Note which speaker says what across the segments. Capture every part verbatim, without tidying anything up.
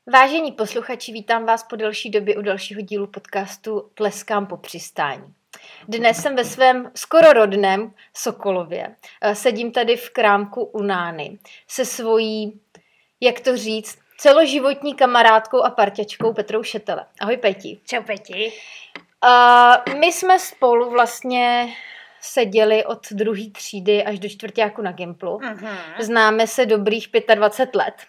Speaker 1: Vážení posluchači, vítám vás po delší době u dalšího dílu podcastu Tleskám po přistání. Dnes jsem ve svém skoro rodném Sokolově. Sedím tady v krámku u Nány se svojí, jak to říct, celoživotní kamarádkou a parťačkou Petrou Šetele. Ahoj Peti.
Speaker 2: Čau Peti.
Speaker 1: Uh, my jsme spolu vlastně seděli od druhé třídy až do čtvrťáku na Gimplu. Uh-huh. Známe se dobrých dvacet pět let.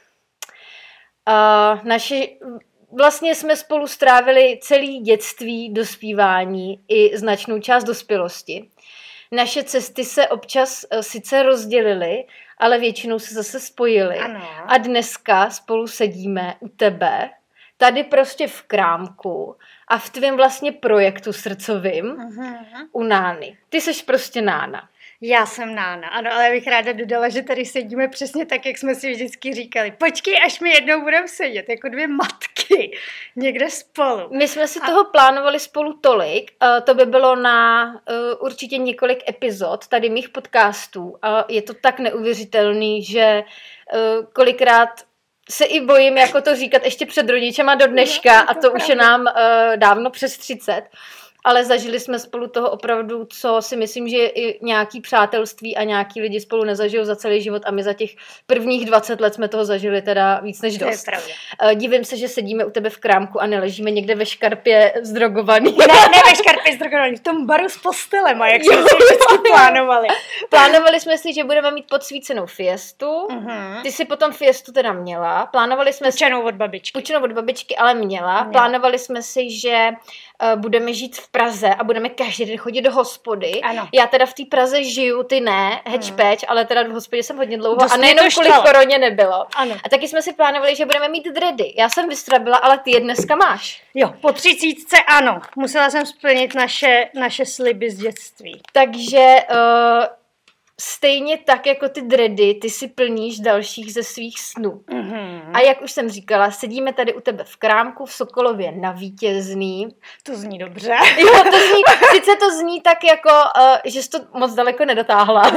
Speaker 1: Uh, naši, vlastně jsme spolu strávili celé dětství, dospívání i značnou část dospělosti. Naše cesty se občas uh, sice rozdělily, ale většinou se zase spojily.
Speaker 2: Ano.
Speaker 1: A dneska spolu sedíme u tebe, tady prostě v krámku a v tvém vlastně projektu srdcovým uh-huh. u Nány. Ty seš prostě Nána.
Speaker 2: Já jsem Nána, ano, ale bych ráda dodala, že tady sedíme přesně tak, jak jsme si vždycky říkali. Počkej, až my jednou budeme sedět, jako dvě matky, někde spolu.
Speaker 1: My jsme si
Speaker 2: A...
Speaker 1: toho plánovali spolu tolik, uh, to by bylo na uh, určitě několik epizod tady mých podcastů a je to tak neuvěřitelný, že uh, kolikrát se i bojím jako to říkat ještě před rodičema do dneška no, to a to pravda. Už je nám uh, dávno přes třicet. Ale zažili jsme spolu toho opravdu, co si myslím, že i nějaký přátelství a nějaký lidi spolu nezažijou za celý život a my za těch prvních dvacet let jsme toho zažili teda víc než dost.
Speaker 2: To je pravda.
Speaker 1: Divím se, že sedíme u tebe v krámku a neležíme někde ve škarpě zdrogovaný.
Speaker 2: Ne, ne ve škarpě zdrogovaný, v tom baru s postelema, jak jsme si vždycky plánovali.
Speaker 1: Plánovali jsme si, že budeme mít podsvícenou fiestu.
Speaker 2: Uh-huh.
Speaker 1: Ty si potom fiestu teda měla. Plánovali jsme
Speaker 2: Půjčenou od babičky.
Speaker 1: Půjčenou od babičky, ale měla. měla. Plánovali jsme si, že uh, budeme žít v Praze a budeme každý den chodit do hospody.
Speaker 2: Ano.
Speaker 1: Já teda v té Praze žiju, ty ne, hečpeč, hmm. ale teda v hospodě jsem hodně dlouho
Speaker 2: Dost
Speaker 1: a nejenom kvůli koroně nebylo.
Speaker 2: Ano.
Speaker 1: A taky jsme si plánovali, že budeme mít dready. Já jsem vystrabila, ale ty je dneska máš.
Speaker 2: Jo, po třicítce ano. Musela jsem splnit naše, naše sliby z dětství.
Speaker 1: Takže uh, stejně tak jako ty dready, ty si plníš dalších ze svých snů. Mm-hmm. A jak už jsem říkala, sedíme tady u tebe v krámku v Sokolově na Vítězný.
Speaker 2: To zní dobře.
Speaker 1: Jo, to zní, sice to zní tak jako, uh, že jsi to moc daleko nedotáhla,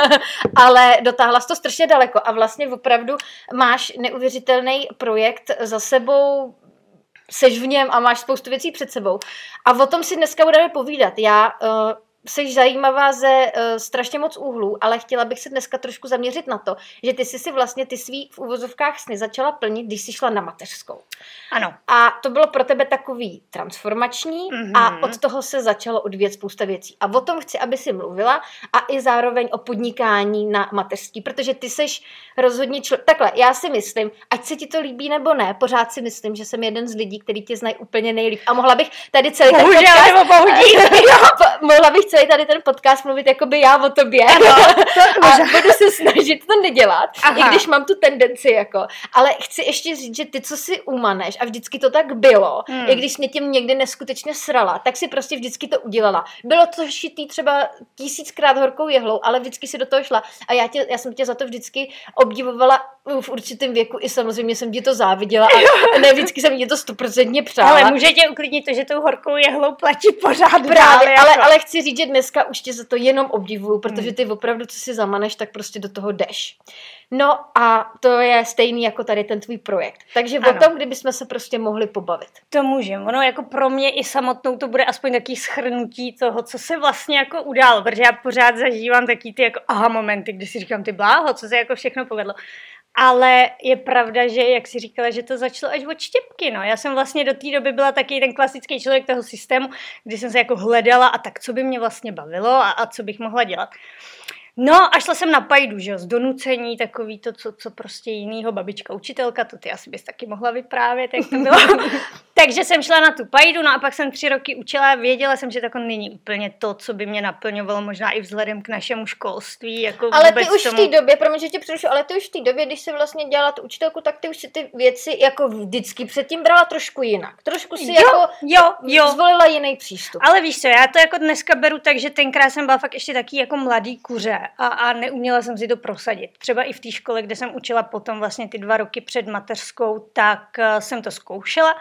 Speaker 1: ale dotáhla jsi to strašně daleko a vlastně opravdu máš neuvěřitelný projekt za sebou, seš v něm a máš spoustu věcí před sebou. A o tom si dneska budeme povídat. Já... Uh, Jsi zajímavá ze uh, strašně moc úhlů, ale chtěla bych se dneska trošku zaměřit na to, že ty jsi si vlastně ty svý v uvozovkách sny začala plnit, když jsi šla na mateřskou.
Speaker 2: Ano.
Speaker 1: A to bylo pro tebe takový transformační mm-hmm. a od toho se začalo odvíjet spousta věcí. A o tom chci, aby si mluvila a i zároveň o podnikání na mateřský, protože ty seš rozhodně člověk. Takhle, já si myslím, ať se ti to líbí nebo ne, pořád si myslím, že jsem jeden z lidí, který tě znají úplně nejlíp. A mohla bych tady celý ten
Speaker 2: Bohužel,
Speaker 1: podcast...
Speaker 2: nebo bohužel.
Speaker 1: mohla bych celý tady ten podcast mluvit jakoby já o tobě.
Speaker 2: Ano, to
Speaker 1: a budu se snažit to nedělat,
Speaker 2: Aha.
Speaker 1: i když mám tu tendenci jako. Ale chci ještě říct, že ty, co si umaneš, a vždycky to tak bylo, hmm. i když mě tím někdy neskutečně srala, tak si prostě vždycky to udělala. Bylo to šitý třeba tisíckrát horkou jehlou, ale vždycky si do toho šla. A já, tě, já jsem tě za to vždycky obdivovala v určitém věku i samozřejmě jsem ti to záviděla a ne vždycky jsem ti to stoprocentně přála.
Speaker 2: Ale může tě uklidnit to, že tou horkou jehlou platí pořád.
Speaker 1: Právě,
Speaker 2: dál,
Speaker 1: ale,
Speaker 2: jako.
Speaker 1: ale chci říct, že dneska už tě za to jenom obdivuju, protože ty opravdu, co si zamaneš, tak prostě do toho jdeš. No a to je stejný jako tady ten tvůj projekt. Takže ano. O tom, kdybychom se prostě mohli pobavit.
Speaker 2: To můžeme. Ono jako pro mě i samotnou to bude aspoň taký shrnutí toho, co se vlastně jako událo, protože já pořád zažívám taky ty jako aha momenty, kdy si říkám ty bláho, co se jako všechno povedlo. Ale je pravda, že jak si říkala, že to začalo až od štěpky, no. Já jsem vlastně do té doby byla taky ten klasický člověk toho systému, kdy jsem se jako hledala a tak, co by mě vlastně bavilo a, a co bych mohla dělat. No a šla jsem na pajdu, že jo, z donucení, takový to, co, co prostě jinýho, babička učitelka, to ty asi bys taky mohla vyprávět, jak to bylo. Takže jsem šla na tu pajdu, no a pak jsem tři roky učila, věděla jsem, že to jako není úplně to, co by mě naplňovalo, možná i vzhledem k našemu školství. Jako
Speaker 1: ale ty už
Speaker 2: tomu...
Speaker 1: v té době, promiň, že tě přerušu, ale ty už v té době, když jsi vlastně dělala tu učitelku, tak ty už si ty věci jako vždycky předtím brala trošku jinak. Trošku si
Speaker 2: jo,
Speaker 1: jako
Speaker 2: jo, jo.
Speaker 1: zvolila jiný přístup.
Speaker 2: Ale víš co, já to jako dneska beru tak, že tenkrát jsem byla fakt ještě taky jako mladý kuře a, a neuměla jsem si to prosadit. Třeba i v té škole, kde jsem učila potom vlastně ty dva roky před mateřskou, tak uh, jsem to zkoušela, ale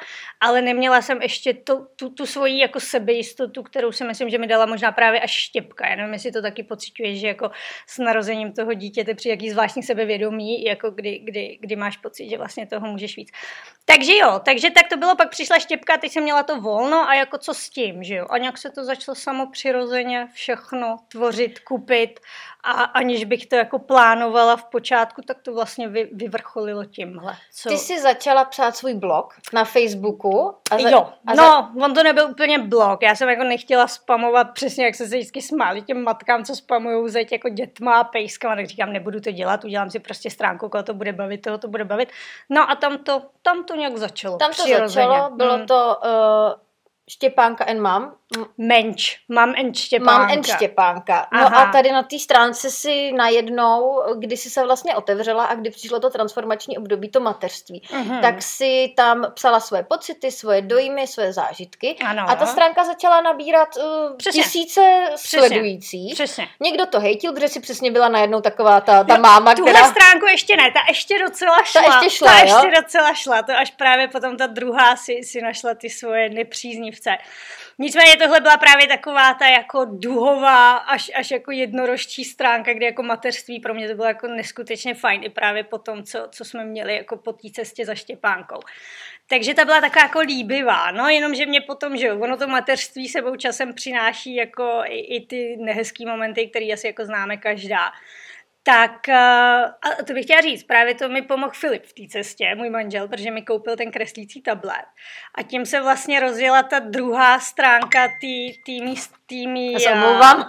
Speaker 2: ale neměla jsem ještě tu, tu, tu svoji jako sebejistotu, kterou si myslím, že mi dala možná právě až Štěpka. Já nevím, jestli to taky pociťuješ, že jako s narozením toho dítěte při jaký zvláštní sebevědomí, jako kdy, kdy, kdy máš pocit, že vlastně toho můžeš víc. Takže jo, takže tak to bylo, pak přišla Štěpka, teď jsem měla to volno a jako co s tím, že jo? A nějak se to začalo samo přirozeně všechno tvořit, kupit a aniž bych to jako plánovala v počátku, tak to vlastně vy, vyvrcholilo tímhle. Co?
Speaker 1: Ty jsi začala psát svůj blog na Facebooku. A za,
Speaker 2: jo,
Speaker 1: a
Speaker 2: no,
Speaker 1: za...
Speaker 2: on to nebyl úplně blog, já jsem jako nechtěla spamovat přesně, jak se se vždycky smáli těm matkám, co spamujou zeď jako dětma a pejskama, tak říkám, nebudu to dělat, udělám si prostě stránku, koho to bude bavit, toho to bude bavit. No a tam to, tam to nějak začalo.
Speaker 1: Tam to
Speaker 2: přirozeně.
Speaker 1: začalo, bylo
Speaker 2: hmm.
Speaker 1: to uh, Štěpánka and Mam.
Speaker 2: Menč, Mam and Štěpánka.
Speaker 1: Mám and Štěpánka. No
Speaker 2: Aha.
Speaker 1: a tady na té stránce si najednou, kdy jsi se vlastně otevřela a kdy přišlo to transformační období, to mateřství,
Speaker 2: Mhm.
Speaker 1: tak si tam psala svoje pocity, svoje dojmy, svoje zážitky.
Speaker 2: Ano.
Speaker 1: A ta stránka začala nabírat uh,
Speaker 2: Přesně.
Speaker 1: tisíce
Speaker 2: Přesně.
Speaker 1: sledujících.
Speaker 2: Přesně.
Speaker 1: Někdo to hejtil, protože si přesně byla najednou taková ta, ta máma,
Speaker 2: Tuhle
Speaker 1: která...
Speaker 2: stránku ještě ne, ta ještě docela šla.
Speaker 1: Ta ještě šla,
Speaker 2: ta
Speaker 1: jo?
Speaker 2: ještě docela šla, to až právě potom ta druhá si, si našla ty svoje nepříznivce. Nicméně tohle byla právě taková ta jako duhová, až, až jako jednorožčí stránka, kde jako mateřství pro mě to bylo jako neskutečně fajn i právě po tom, co, co jsme měli jako po té cestě za Štěpánkou. Takže ta byla taková jako líbivá, no jenomže mě potom, že ono to mateřství sebou časem přináší jako i, i ty nehezký momenty, které asi jako známe každá. Tak a to bych chtěla říct, právě to mi pomohl Filip v té cestě, můj manžel, protože mi koupil ten kreslící tablet. A tím se vlastně rozjela ta druhá stránka tý mý...
Speaker 1: Já se omlouvám.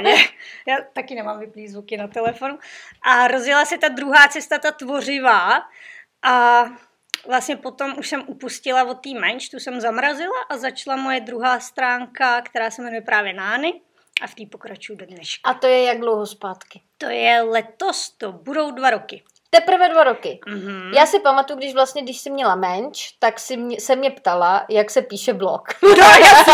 Speaker 2: Já taky nemám vyplý zvuky na telefonu. A rozjela se ta druhá cesta, ta tvořivá. A vlastně potom už jsem upustila od té menš, tu jsem zamrazila a začala moje druhá stránka, která se jmenuje právě Nány. A v té pokračuju do dneška.
Speaker 1: A to je jak dlouho zpátky?
Speaker 2: To je letos, to budou dva roky.
Speaker 1: Teprve dva roky.
Speaker 2: Mm-hmm.
Speaker 1: Já si pamatuju, když vlastně, když jsi měla menč, tak si mě, se mě ptala, jak se píše blog.
Speaker 2: No, jasně.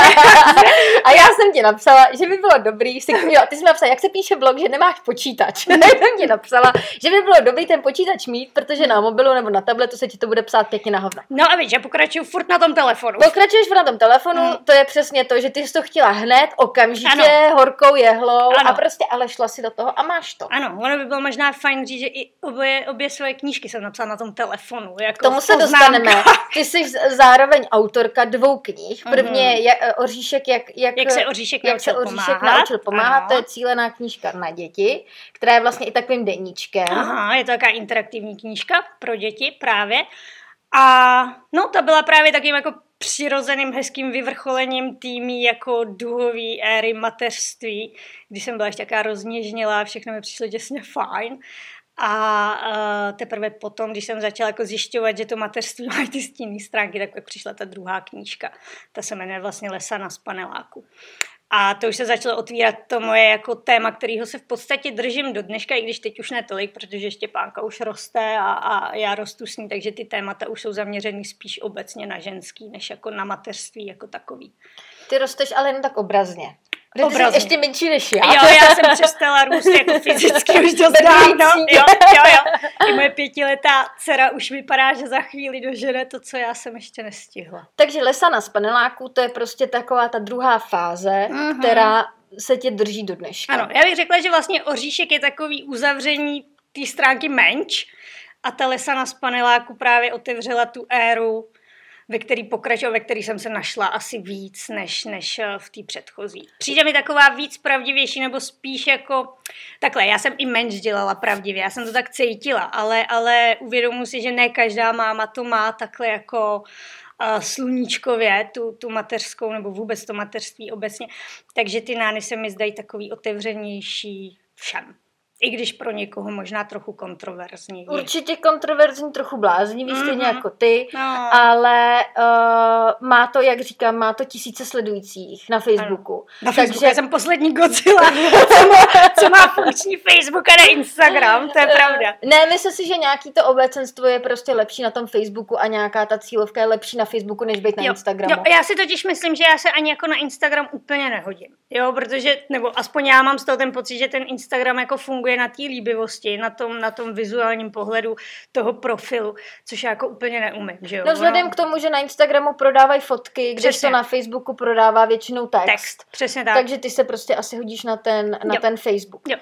Speaker 1: A já jsem ti napsala, že by bylo dobrý, si, jo, ty jsi mi napsala, jak se píše blog, že nemáš počítač. Já jsem ti napsala, že by bylo dobrý ten počítač mít, protože na mobilu nebo na tabletu se ti to bude psát pěkně na hovno.
Speaker 2: No a víš, já pokračuju furt na tom telefonu.
Speaker 1: Pokračuješ na tom telefonu, mm. to je přesně to, že ty jsi to chtěla hned, okamžitě, ano. horkou jehlou ano. a prostě ale šla si do toho a máš to.
Speaker 2: Ano, ono by bylo možná fajn říct, že i obě, obě svoje knížky jsem napsala na tom telefonu. Jako
Speaker 1: K tomu se dostaneme. Ty jsi zároveň autorka dvou knih. První je mm-hmm. Oříšek, jak, jak,
Speaker 2: jak se Oříšek
Speaker 1: jak
Speaker 2: naučil
Speaker 1: se Oříšek
Speaker 2: pomáhat.
Speaker 1: naučil pomáhat. To je cílená knížka na děti, která je vlastně i takovým deníčkem.
Speaker 2: Aha, je to taková interaktivní knížka pro děti právě. A no, ta byla právě takým jako přirozeným hezkým vyvrcholením týmí jako duhový éry mateřství, kdy jsem byla ještě taká rozněžnělá, všechno mi přišlo děsně fajn. A uh, teprve potom, když jsem začala jako zjišťovat, že to mateřství mají ty stinné stránky, tak pak přišla ta druhá knížka. Ta se jmenuje vlastně Lesana z paneláku. A to už se začalo otvírat to moje jako téma, kterýho se v podstatě držím do dneška, i když teď už ne tolik, protože Štěpánka už roste a, a já rostu s ní, takže ty témata už jsou zaměřený spíš obecně na ženský, než jako na mateřství jako takový.
Speaker 1: Ty rosteš ale jen tak obrazně. Protože ty jsi ještě menší než já.
Speaker 2: Jo, já jsem přestala růst jako fyzicky už dost dávno. Jo, jo, jo. I moje pětiletá dcera už vypadá, že za chvíli dožene to, co já jsem ještě nestihla.
Speaker 1: Takže Lesana z paneláku, to je prostě taková ta druhá fáze, mm-hmm. která se tě drží do dneška.
Speaker 2: Ano, já bych řekla, že vlastně Oříšek je takový uzavření té stránky menč a ta Lesana z paneláku právě otevřela tu éru, ve který pokračoval, ve který jsem se našla asi víc, než, než v té předchozí. Přijde mi taková víc pravdivější, nebo spíš jako... Takhle, já jsem i menš dělala pravdivě, já jsem to tak cítila, ale, ale uvědomuji si, že ne každá máma to má takhle jako uh, sluníčkově, tu, tu mateřskou, nebo vůbec to mateřství obecně. Takže ty nány se mi zdají takový otevřenější všem. I když pro někoho možná trochu kontroverzní.
Speaker 1: Určitě kontroverzní, trochu bláznivý, mm-hmm. stejně jako ty,
Speaker 2: no.
Speaker 1: ale uh, má to, jak říkám, má to tisíce sledujících na Facebooku.
Speaker 2: Ano. Na Facebooku Takže... já jsem poslední Godzilla, co má, co má funkční Facebook a ne Instagram, to je pravda.
Speaker 1: Ne, myslím si, že nějaký to obecenstvo je prostě lepší na tom Facebooku a nějaká ta cílovka je lepší na Facebooku, než být na
Speaker 2: jo,
Speaker 1: Instagramu.
Speaker 2: Jo, já si totiž myslím, že já se ani jako na Instagram úplně nehodím, jo, protože, nebo aspoň já mám z toho ten pocit, že ten Instagram jako funguje právě na té líbivosti, na tom, na tom vizuálním pohledu toho profilu, což já jako úplně neumím, že jo.
Speaker 1: No vzhledem k tomu, že na Instagramu prodávají fotky, když to na Facebooku prodává většinou text.
Speaker 2: Text, přesně tak.
Speaker 1: Takže ty se prostě asi hodíš na ten, na ten Facebook.
Speaker 2: Jo.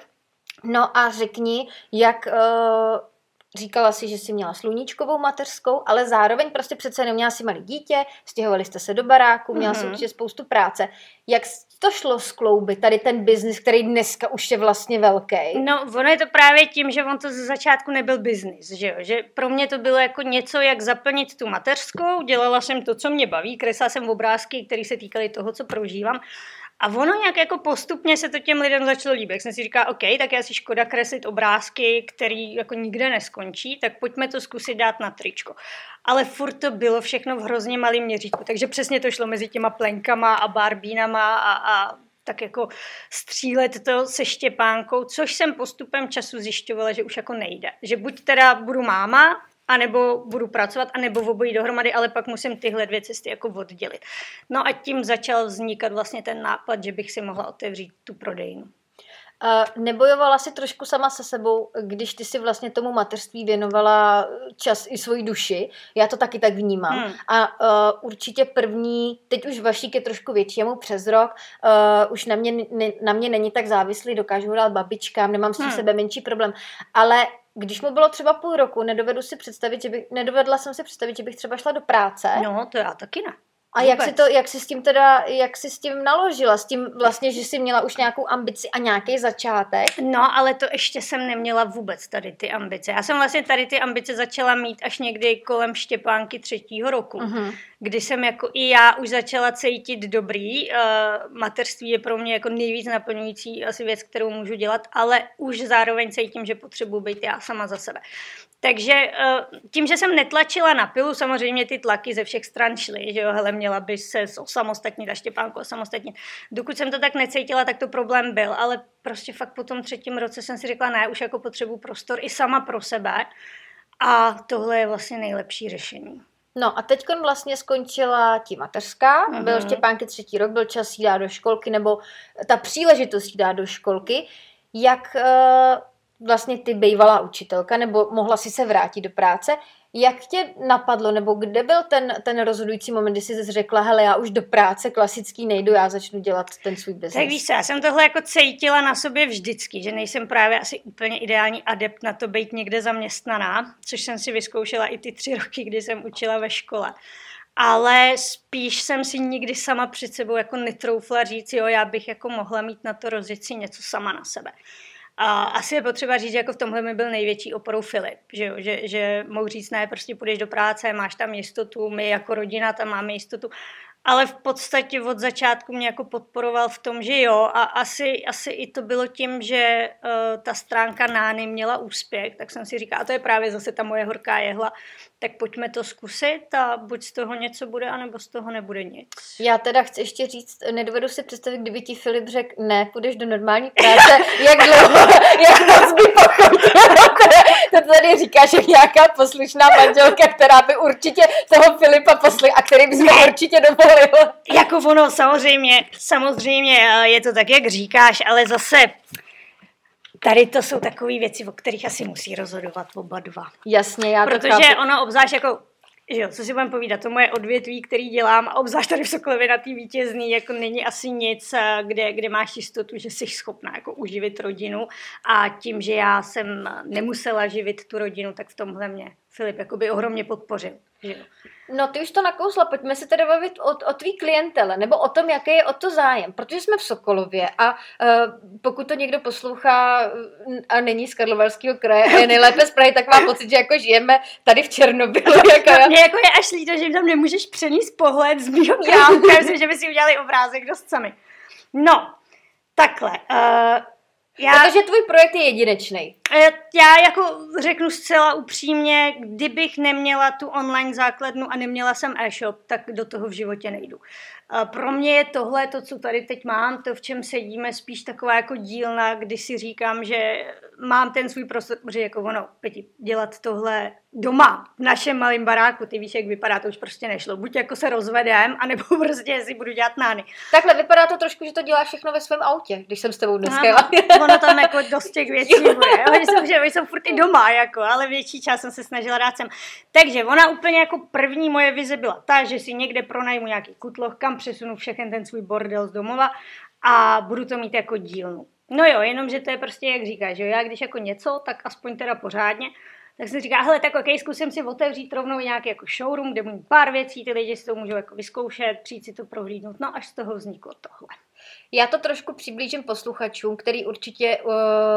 Speaker 1: No a řekni, jak... Uh, říkala si, že jsi měla sluníčkovou mateřskou, ale zároveň prostě přece neměla si malé dítě, stěhovali jste se do baráku, měla mm-hmm. si určitě spoustu práce. Jak to šlo skloubit, tady ten biznis, který dneska už je vlastně velký?
Speaker 2: No, ono je to právě tím, že on to ze začátku nebyl biznis, že jo? Že pro mě to bylo jako něco, jak zaplnit tu mateřskou, dělala jsem to, co mě baví, kreslila jsem obrázky, které se týkaly toho, co prožívám. A ono nějak jako postupně se to těm lidem začalo líbit. Jak jsem si říkala, OK, tak já si škoda kreslit obrázky, který jako nikde neskončí, tak pojďme to zkusit dát na tričko. Ale furt to bylo všechno v hrozně malém měřítku, takže přesně to šlo mezi těma plenkama a barbínama a, a tak jako střílet to se štěpánkou, což jsem postupem času zjišťovala, že už jako nejde. Že buď teda budu máma, anebo budu pracovat, anebo v obojí dohromady, ale pak musím tyhle dvě cesty jako oddělit. No a tím začal vznikat vlastně ten nápad, že bych si mohla otevřít tu prodejnu.
Speaker 1: Uh, nebojovala si trošku sama se sebou, když ty si vlastně tomu mateřství věnovala čas i svoji duši? Já to taky tak vnímám. Hmm. A uh, určitě první, teď už Vašík je trošku většímu přes rok, uh, už na mě, ne, na mě není tak závislý, dokážu ho dát babičkám, nemám s tím hmm. sebe menší problém. Ale když mu bylo třeba půl roku, nedovedu si představit, že bych, nedovedla jsem si představit, že bych třeba šla do práce.
Speaker 2: No, to já taky ne.
Speaker 1: A jak si, to, jak si s tím teda, jak si s tím naložila? S tím vlastně, že jsi měla už nějakou ambici a nějaký začátek?
Speaker 2: No, ale to ještě jsem neměla vůbec tady ty ambice. Já jsem vlastně tady ty ambice začala mít až někdy kolem Štěpánky třetího roku, uh-huh. kdy jsem jako i já už začala cítit dobrý. Uh, mateřství je pro mě jako nejvíc naplňující asi věc, kterou můžu dělat, ale už zároveň cítím, že potřebuji být já sama za sebe. Takže tím, že jsem netlačila na pilu, samozřejmě ty tlaky ze všech stran šly, že jo, hele, měla by se osamostatnit a Štěpánku osamostatnit. Dokud jsem to tak necítila, tak to problém byl, ale prostě fakt po tom třetím roce jsem si řekla, ne, už jako potřebuji prostor i sama pro sebe a tohle je vlastně nejlepší řešení.
Speaker 1: No a teďkon vlastně skončila ti mateřská, uh-huh. byl Štěpánky třetí rok, byl čas jí dát do školky, nebo ta příležitost jí dát do školky. Jak... Uh... vlastně ty bývalá učitelka, nebo mohla si se vrátit do práce. Jak tě napadlo, nebo kde byl ten, ten rozhodující moment, kdy jsi řekla, hele, já už do práce klasický nejdu, já začnu dělat ten svůj biznes?
Speaker 2: Tak víš co, já jsem tohle jako cítila na sobě vždycky, že nejsem právě asi úplně ideální adept na to být někde zaměstnaná, což jsem si vyzkoušela i ty tři roky, kdy jsem učila ve škole. Ale spíš jsem si nikdy sama před sebou jako netroufla říct, jo, já bych jako mohla mít na to rozjet si něco sama na sebe. A asi je potřeba říct, že jako v tomhle mi byl největší oporou Filip, že, jo? že, že mohu říct, ne, prostě půjdeš do práce, máš tam jistotu, my jako rodina tam máme jistotu, ale v podstatě od začátku mě jako podporoval v tom, že jo, a asi, asi i to bylo tím, že uh, ta stránka Nány měla úspěch, tak jsem si říkala, a to je právě zase ta moje horká jehla, tak pojďme to zkusit a buď z toho něco bude, anebo z toho nebude nic.
Speaker 1: Já teda chci ještě říct, nedovedu si představit, kdyby ti Filip řekl, ne, půjdeš do normální práce, jak dlouho, jak moc by pochopila. To tady říkáš, jak nějaká poslušná manželka, která by určitě toho Filipa poslala a který by se určitě dovolil.
Speaker 2: Jako ono, samozřejmě, samozřejmě je to tak, jak říkáš, ale zase tady to jsou takové věci, o kterých asi musí rozhodovat oba dva.
Speaker 1: Jasně, já to
Speaker 2: Protože
Speaker 1: chápu.
Speaker 2: ono obzvlášť jako, že jo, co si budeme povídat, to moje odvětví, který dělám, a obzvlášť tady v Sokolově na té Vítězný, jako není asi nic, kde, kde máš jistotu, že jsi schopná jako uživit rodinu a tím, že já jsem nemusela živit tu rodinu, tak v tomhle mě Filip jakoby ohromně podpořil. Že jo.
Speaker 1: No ty už to nakousla, pojďme se tedy bavit o, o tvý klientele, nebo o tom, jaký je o to zájem, protože jsme v Sokolově a uh, pokud to někdo poslouchá a není z Karlovarského kraje a je nejlépe z Prahy, tak má pocit, že jako žijeme tady v Černobylu. Jako...
Speaker 2: Mně jako je až líto, že tam nemůžeš přenést pohled z mýho krámka, myslím, že by si udělali obrázek dost sami. No, takhle. Uh...
Speaker 1: Já, Protože tvůj projekt je jedinečný.
Speaker 2: Já jako řeknu zcela upřímně, kdybych neměla tu online základnu a neměla jsem e-shop, tak do toho v životě nejdu. Pro mě je tohle, to, co tady teď mám, to, v čem sedíme, spíš taková jako dílna, kdy si říkám, že mám ten svůj prostor, protože jako ono, Peti, dělat tohle doma, v našem malém baráku, ty víš, jak vypadá, to už prostě nešlo. Buď jako se rozvedem, anebo prostě si budu dělat nány.
Speaker 1: Takhle vypadá to trošku, že to děláš všechno ve svém autě, když jsem s tebou dneska.
Speaker 2: Ano, ono tam jako dost těch věcí bude. Oni jsou, že, oni jsou furt i doma, jako, ale větší čas jsem se snažila dát sem. Takže ona úplně jako první moje vize byla ta, že si někde pronajmu nějaký kutloch, kam přesunu všechen ten svůj bordel z domova a budu to mít jako dílnu. No jo, jenomže to je prostě, jak říkáš, že jo, já když jako něco, tak aspoň teda pořádně. Tak jsem říká, hele, tak ok, zkusím si otevřít rovnou nějaký jako showroom, kde budu mít pár věcí, ty lidi si to můžou jako vyzkoušet, přijít si to prohlídnout, no až z toho vzniklo tohle.
Speaker 1: Já to trošku přiblížím posluchačům, který určitě uh,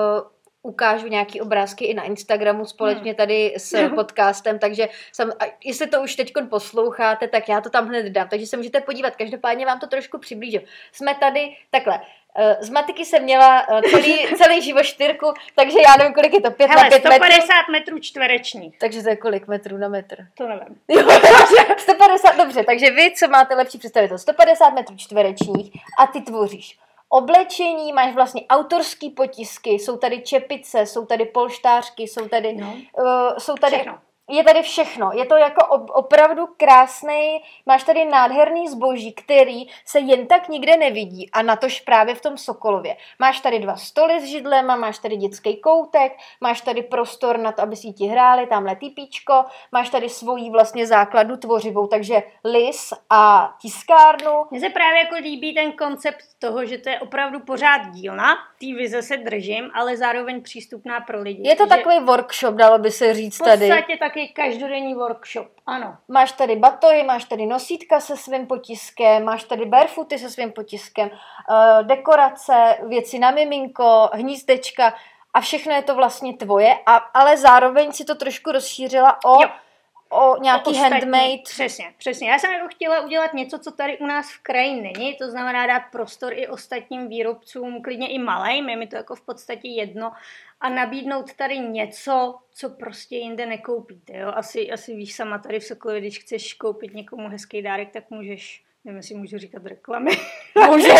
Speaker 1: ukážu nějaký obrázky i na Instagramu společně tady s podcastem, takže jsem, jestli to už teď posloucháte, tak já to tam hned dám, takže se můžete podívat, každopádně vám to trošku přiblížím. Jsme tady, takhle, z matiky jsem měla celý, celý život čtyřku, takže já nevím, kolik je to, pět
Speaker 2: Hele,
Speaker 1: na pět
Speaker 2: sto padesát metrů čtverečních.
Speaker 1: Takže to je kolik metrů na metr?
Speaker 2: To nevím.
Speaker 1: Jo, sto padesát, dobře, takže vy, co máte lepší představit, to sto padesát metrů čtverečních a ty tvoříš oblečení, máš vlastně autorský potisky, jsou tady čepice, jsou tady polštářky, jsou tady,
Speaker 2: no.
Speaker 1: uh, jsou tady
Speaker 2: Všechno.
Speaker 1: Je tady všechno. Je to jako opravdu krásný, máš tady nádherný zboží, který se jen tak nikde nevidí a natož právě v tom Sokolově. Máš tady dva stoly s židlema, máš tady dětský koutek, máš tady prostor na to, aby si ti hráli, tamhle typíčko, máš tady svoji vlastně základu tvořivou, takže lis a tiskárnu.
Speaker 2: Mně se právě jako líbí ten koncept toho, že to je opravdu pořád dílna, tý vize se držím, ale zároveň přístupná pro lidi.
Speaker 1: Je to takový workshop, dalo by se říct tady.
Speaker 2: V podstatě taky každodenní workshop, ano.
Speaker 1: Máš tady batohy, máš tady nosítka se svým potiskem, máš tady barefooty se svým potiskem, uh, dekorace, věci na miminko, hnízdečka a všechno je to vlastně tvoje, a, ale zároveň si to trošku rozšířila o...
Speaker 2: Jo.
Speaker 1: O nějaký
Speaker 2: ostatní,
Speaker 1: handmade.
Speaker 2: Přesně, přesně. Já jsem jako chtěla udělat něco, co tady u nás v kraji není, to znamená dát prostor i ostatním výrobcům, klidně i malým, je mi to jako v podstatě jedno, a nabídnout tady něco, co prostě jinde nekoupíte. Jo? Asi, asi víš sama tady v Sokolově, když chceš koupit někomu hezký dárek, tak můžeš, nevím, jestli můžu říkat reklamy.
Speaker 1: Můžeš.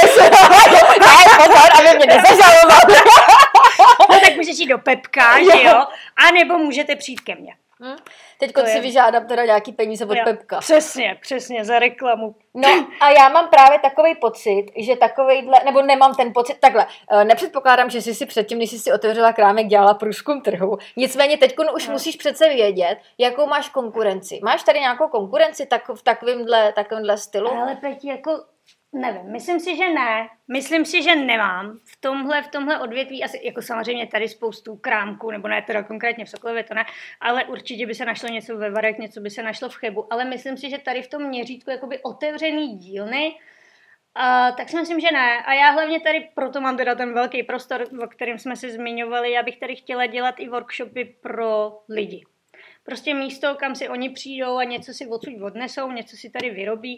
Speaker 1: Ne, pozor, aby mě nezažaloval.
Speaker 2: No tak můžeš jít do Pepka, že jo? A nebo můžete přijít ke mně.
Speaker 1: Hmm. Teďko si vyžádám teda nějaký peníze od
Speaker 2: jo,
Speaker 1: Pepka.
Speaker 2: Přesně, přesně, za reklamu.
Speaker 1: No a já mám právě takovej pocit, že takovejhle, nebo nemám ten pocit, takhle, nepředpokládám, že jsi si předtím, když jsi si otevřela krámek, dělala průzkum trhu, nicméně teď už no. musíš přece vědět, jakou máš konkurenci. Máš tady nějakou konkurenci tak, v takovémhle, takovémhle stylu?
Speaker 2: Ale Peti, jako... Nevím, myslím si, že ne. Myslím si, že nemám. V tomhle, v tomhle odvětví, asi jako samozřejmě tady spoustu krámků, nebo ne teda konkrétně v Sokolově, to ne, ale určitě by se našlo něco ve Varech, něco by se našlo v Chebu, ale myslím si, že tady v tom měřítku jakoby otevřený dílny, uh, tak si myslím, že ne. A já hlavně tady, proto mám teda ten velký prostor, o kterém jsme se zmiňovali, já bych tady chtěla dělat i workshopy pro lidi. Prostě místo, kam si oni přijdou a něco si odsud odnesou, něco si tady vyrobí.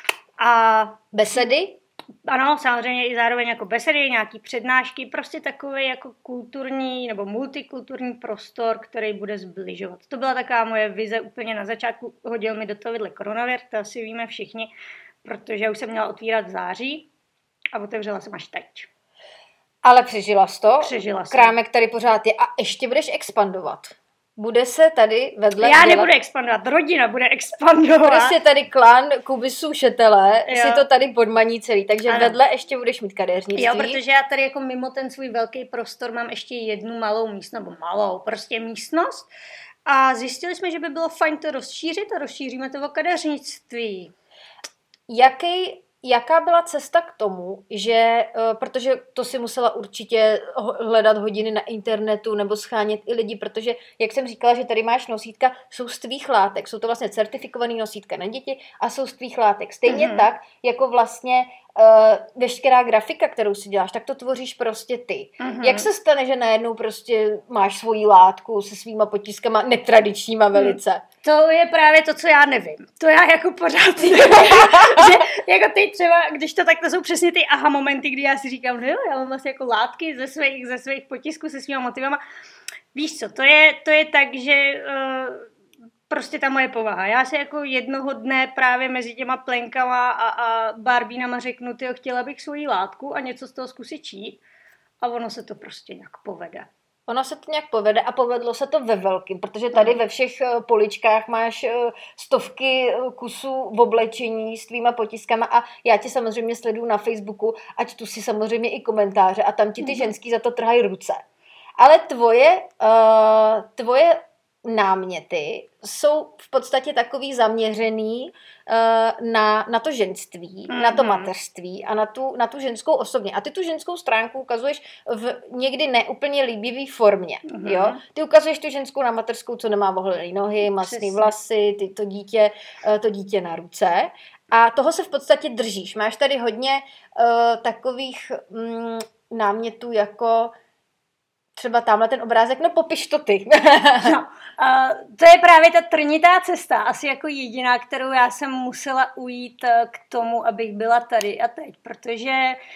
Speaker 2: A
Speaker 1: besedy?
Speaker 2: Ano, samozřejmě i zároveň jako besedy, nějaký přednášky, prostě takový jako kulturní nebo multikulturní prostor, který bude zbližovat. To byla taková moje vize úplně na začátku, hodil mi do toho vidle koronavir, to asi víme všichni, protože už jsem měla otvírat v září a otevřela jsem až teď.
Speaker 1: Ale přežila jsi to?
Speaker 2: Přežila jsem.
Speaker 1: Krámek tady pořád je a ještě budeš expandovat. Bude se tady vedle...
Speaker 2: Já
Speaker 1: dělat...
Speaker 2: nebudu expandovat, rodina bude expandovat.
Speaker 1: Prostě tady klán Kubisů Šetele
Speaker 2: jo.
Speaker 1: si to tady podmaní celý, takže
Speaker 2: ano.
Speaker 1: vedle ještě budeš mít kadeřnictví.
Speaker 2: Jo, protože já tady jako mimo ten svůj velký prostor mám ještě jednu malou místnost, nebo malou, prostě místnost. A zjistili jsme, že by bylo fajn to rozšířit a rozšíříme to o kadeřnictví.
Speaker 1: Jaký... Jaká byla cesta k tomu, že, protože to si musela určitě hledat hodiny na internetu nebo schánět i lidi, protože, jak jsem říkala, že tady máš nosítka, jsou z tvých látek, jsou to vlastně certifikovaný nosítka na děti a jsou z tvých látek. Stejně mm-hmm. tak, jako vlastně uh, veškerá grafika, kterou si děláš, tak to tvoříš prostě ty. Mm-hmm. Jak se stane, že najednou prostě máš svoji látku se svýma potiskama netradičníma velice? Mm.
Speaker 2: To je právě to, co já nevím. To já jako pořád nevím. Že jako ty třeba, když to tak, to jsou přesně ty aha momenty, kdy já si říkám, no jo, já mám vlastně jako látky ze svých, ze svých potisků se svýma motivama. Víš co, to je, to je tak, že uh, prostě ta moje povaha. Já se jako jednoho dne právě mezi těma plenkama a, a barbínama řeknu, tyjo, chtěla bych svoji látku a něco z toho zkusit čít a ono se to prostě nějak povede.
Speaker 1: Ono se to nějak povede a povedlo se to ve velkým, protože tady ve všech poličkách máš stovky kusů v oblečení s tvýma potiskama a já tě samozřejmě sleduju na Facebooku, ať tu si samozřejmě i komentáře a tam ti ty ženský za to trhají ruce. Ale tvoje, uh, tvoje náměty jsou v podstatě takový zaměřený uh, na, na to ženství, mm-hmm. na to mateřství a na tu, na tu ženskou osobně. A ty tu ženskou stránku ukazuješ v někdy neúplně líbivý formě. Mm-hmm. Jo? Ty ukazuješ tu ženskou na mateřskou, co nemá oholené nohy, masný vlasy, ty, to, dítě, uh, to dítě na ruce. A toho se v podstatě držíš. Máš tady hodně uh, takových mm, námětů jako třeba tamhle ten obrázek, no popiš to ty.
Speaker 2: no, uh, to je právě ta trnitá cesta, asi jako jediná, kterou já jsem musela ujít uh, k tomu, abych byla tady a teď, protože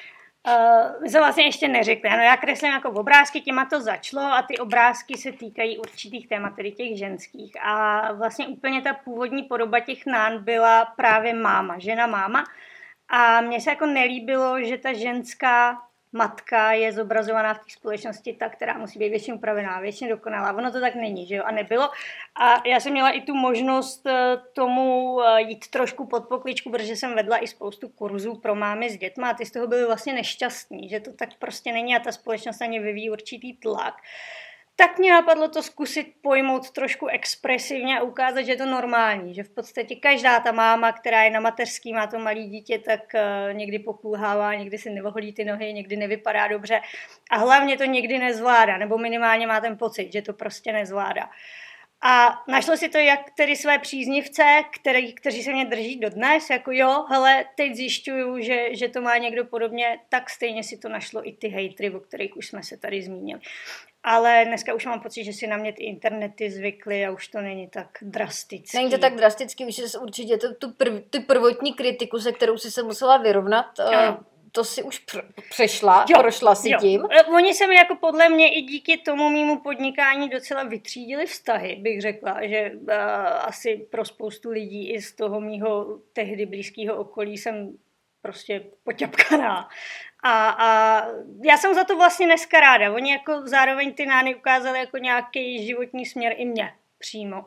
Speaker 2: uh, my jsme vlastně ještě neřekli, no já kreslím jako obrázky, těma to začalo a ty obrázky se týkají určitých témat, tedy těch ženských a vlastně úplně ta původní podoba těch nán byla právě máma, žena máma a mně se jako nelíbilo, že ta ženská matka je zobrazovaná v té společnosti ta, která musí být většině upravená, většině dokonalá. Ono to tak není, že jo? A nebylo. A já jsem měla i tu možnost tomu jít trošku pod pokličku, protože jsem vedla i spoustu kurzů pro mámy s dětma a ty z toho byly vlastně nešťastný, že to tak prostě není a ta společnost na ně vyvíjí určitý tlak. Tak mě napadlo to zkusit pojmout trošku expresivně a ukázat, že je to normální, že v podstatě každá ta máma, která je na mateřský, má to malé dítě, tak uh, někdy pokulhává, někdy si nevoholí ty nohy, někdy nevypadá dobře a hlavně to někdy nezvládá, nebo minimálně má ten pocit, že to prostě nezvládá. A našlo si to jak tedy své příznivce, který, kteří se mě drží dodnes, jako jo, hele, teď zjišťuju, že, že to má někdo podobně, tak stejně si to našlo i ty hejtry, o kterých už jsme se tady zmínili. Ale dneska už mám pocit, že si na mě ty internety zvykly a už to není tak drastický.
Speaker 1: Není to tak drastický, víš, že určitě to, tu prv, tu prvotní kritiku, se kterou si se musela vyrovnat, no. To si už přešla, jo, prošla si jo. tím.
Speaker 2: Oni se mi jako podle mě i díky tomu mému podnikání docela vytřídili vztahy, bych řekla, že uh, asi pro spoustu lidí i z toho mýho tehdy blízkého okolí jsem prostě poťapkaná. A, a já jsem za to vlastně dneska ráda. Oni jako zároveň ty nány ukázali jako nějaký životní směr i mě přímo.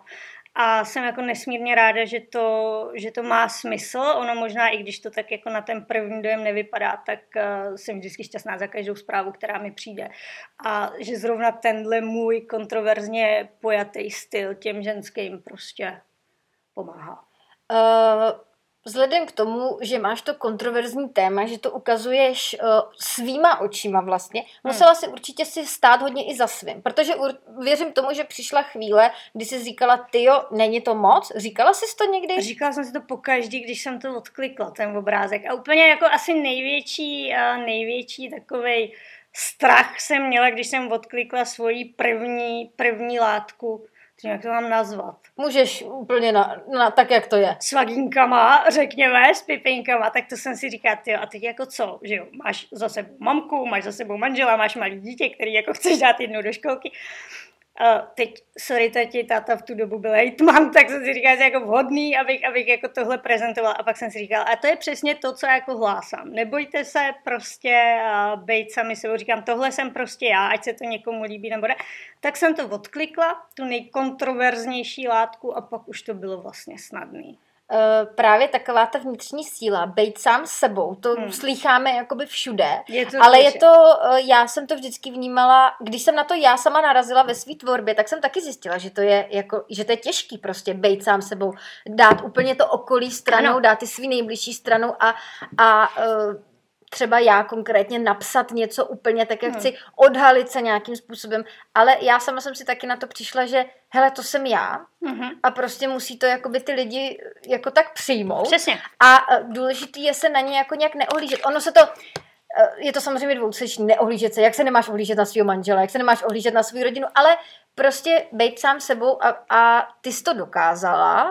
Speaker 2: A jsem jako nesmírně ráda, že to, že to má smysl. Ono možná, i když to tak jako na ten první dojem nevypadá, tak uh, jsem vždycky šťastná za každou zprávu, která mi přijde. A že zrovna tenhle můj kontroverzně pojatý styl těm ženským prostě pomáhá.
Speaker 1: Uh... Vzhledem k tomu, že máš to kontroverzní téma, že to ukazuješ uh, svýma očima vlastně, musela hmm. si určitě si stát hodně i za svým, protože ur, věřím tomu, že přišla chvíle, kdy jsi říkala, tyjo, není to moc? Říkala jsi to někdy?
Speaker 2: Říkala jsem si to pokaždý, když jsem to odklikla, ten obrázek. A úplně jako asi největší, uh, největší takovej strach jsem měla, když jsem odklikla svoji první, první látku. Jak to mám nazvat?
Speaker 1: Můžeš úplně na, na tak, jak to je.
Speaker 2: S vagínkama, řekněme, s pipinkama, tak to jsem si říkala, tyjo, a teď jako co, že jo, máš za sebou mamku, máš za sebou manžela, máš malý dítě, který jako chceš dát jednou do školky. Uh, teď, sorry tati, táta v tu dobu byl hejtman, tak jsem si říkala, že jako vhodný, abych, abych jako tohle prezentovala a pak jsem si říkala, a to je přesně to, co jako hlásám. Nebojte se prostě uh, bejt sami sebou, říkám, tohle jsem prostě já, ať se to někomu líbí nebo ne. Tak jsem to odklikla, tu nejkontroverznější látku a pak už to bylo vlastně snadný.
Speaker 1: Uh, právě taková ta vnitřní síla, bejt sám sebou, to hmm. slýcháme jakoby všude, je to ale je to, uh, já jsem to vždycky vnímala, když jsem na to já sama narazila ve své tvorbě, tak jsem taky zjistila, že to je jako, že to je těžký prostě bejt sám sebou, dát úplně to okolí stranou, ano. dát ty svý nejbližší stranou a, a uh, třeba já konkrétně napsat něco úplně tak, jak hmm. chci, odhalit se nějakým způsobem, ale já sama jsem si taky na to přišla, že hele, to jsem já hmm. a prostě musí to jakoby ty lidi jako tak přijmout.
Speaker 2: Přesně.
Speaker 1: A důležitý je se na ně jako nějak neohlížet. Ono se to, je to samozřejmě dvoucečný, neohlížet se, jak se nemáš ohlížet na svého manžela, jak se nemáš ohlížet na svou rodinu, ale prostě bejt sám sebou a, a ty jsi to dokázala.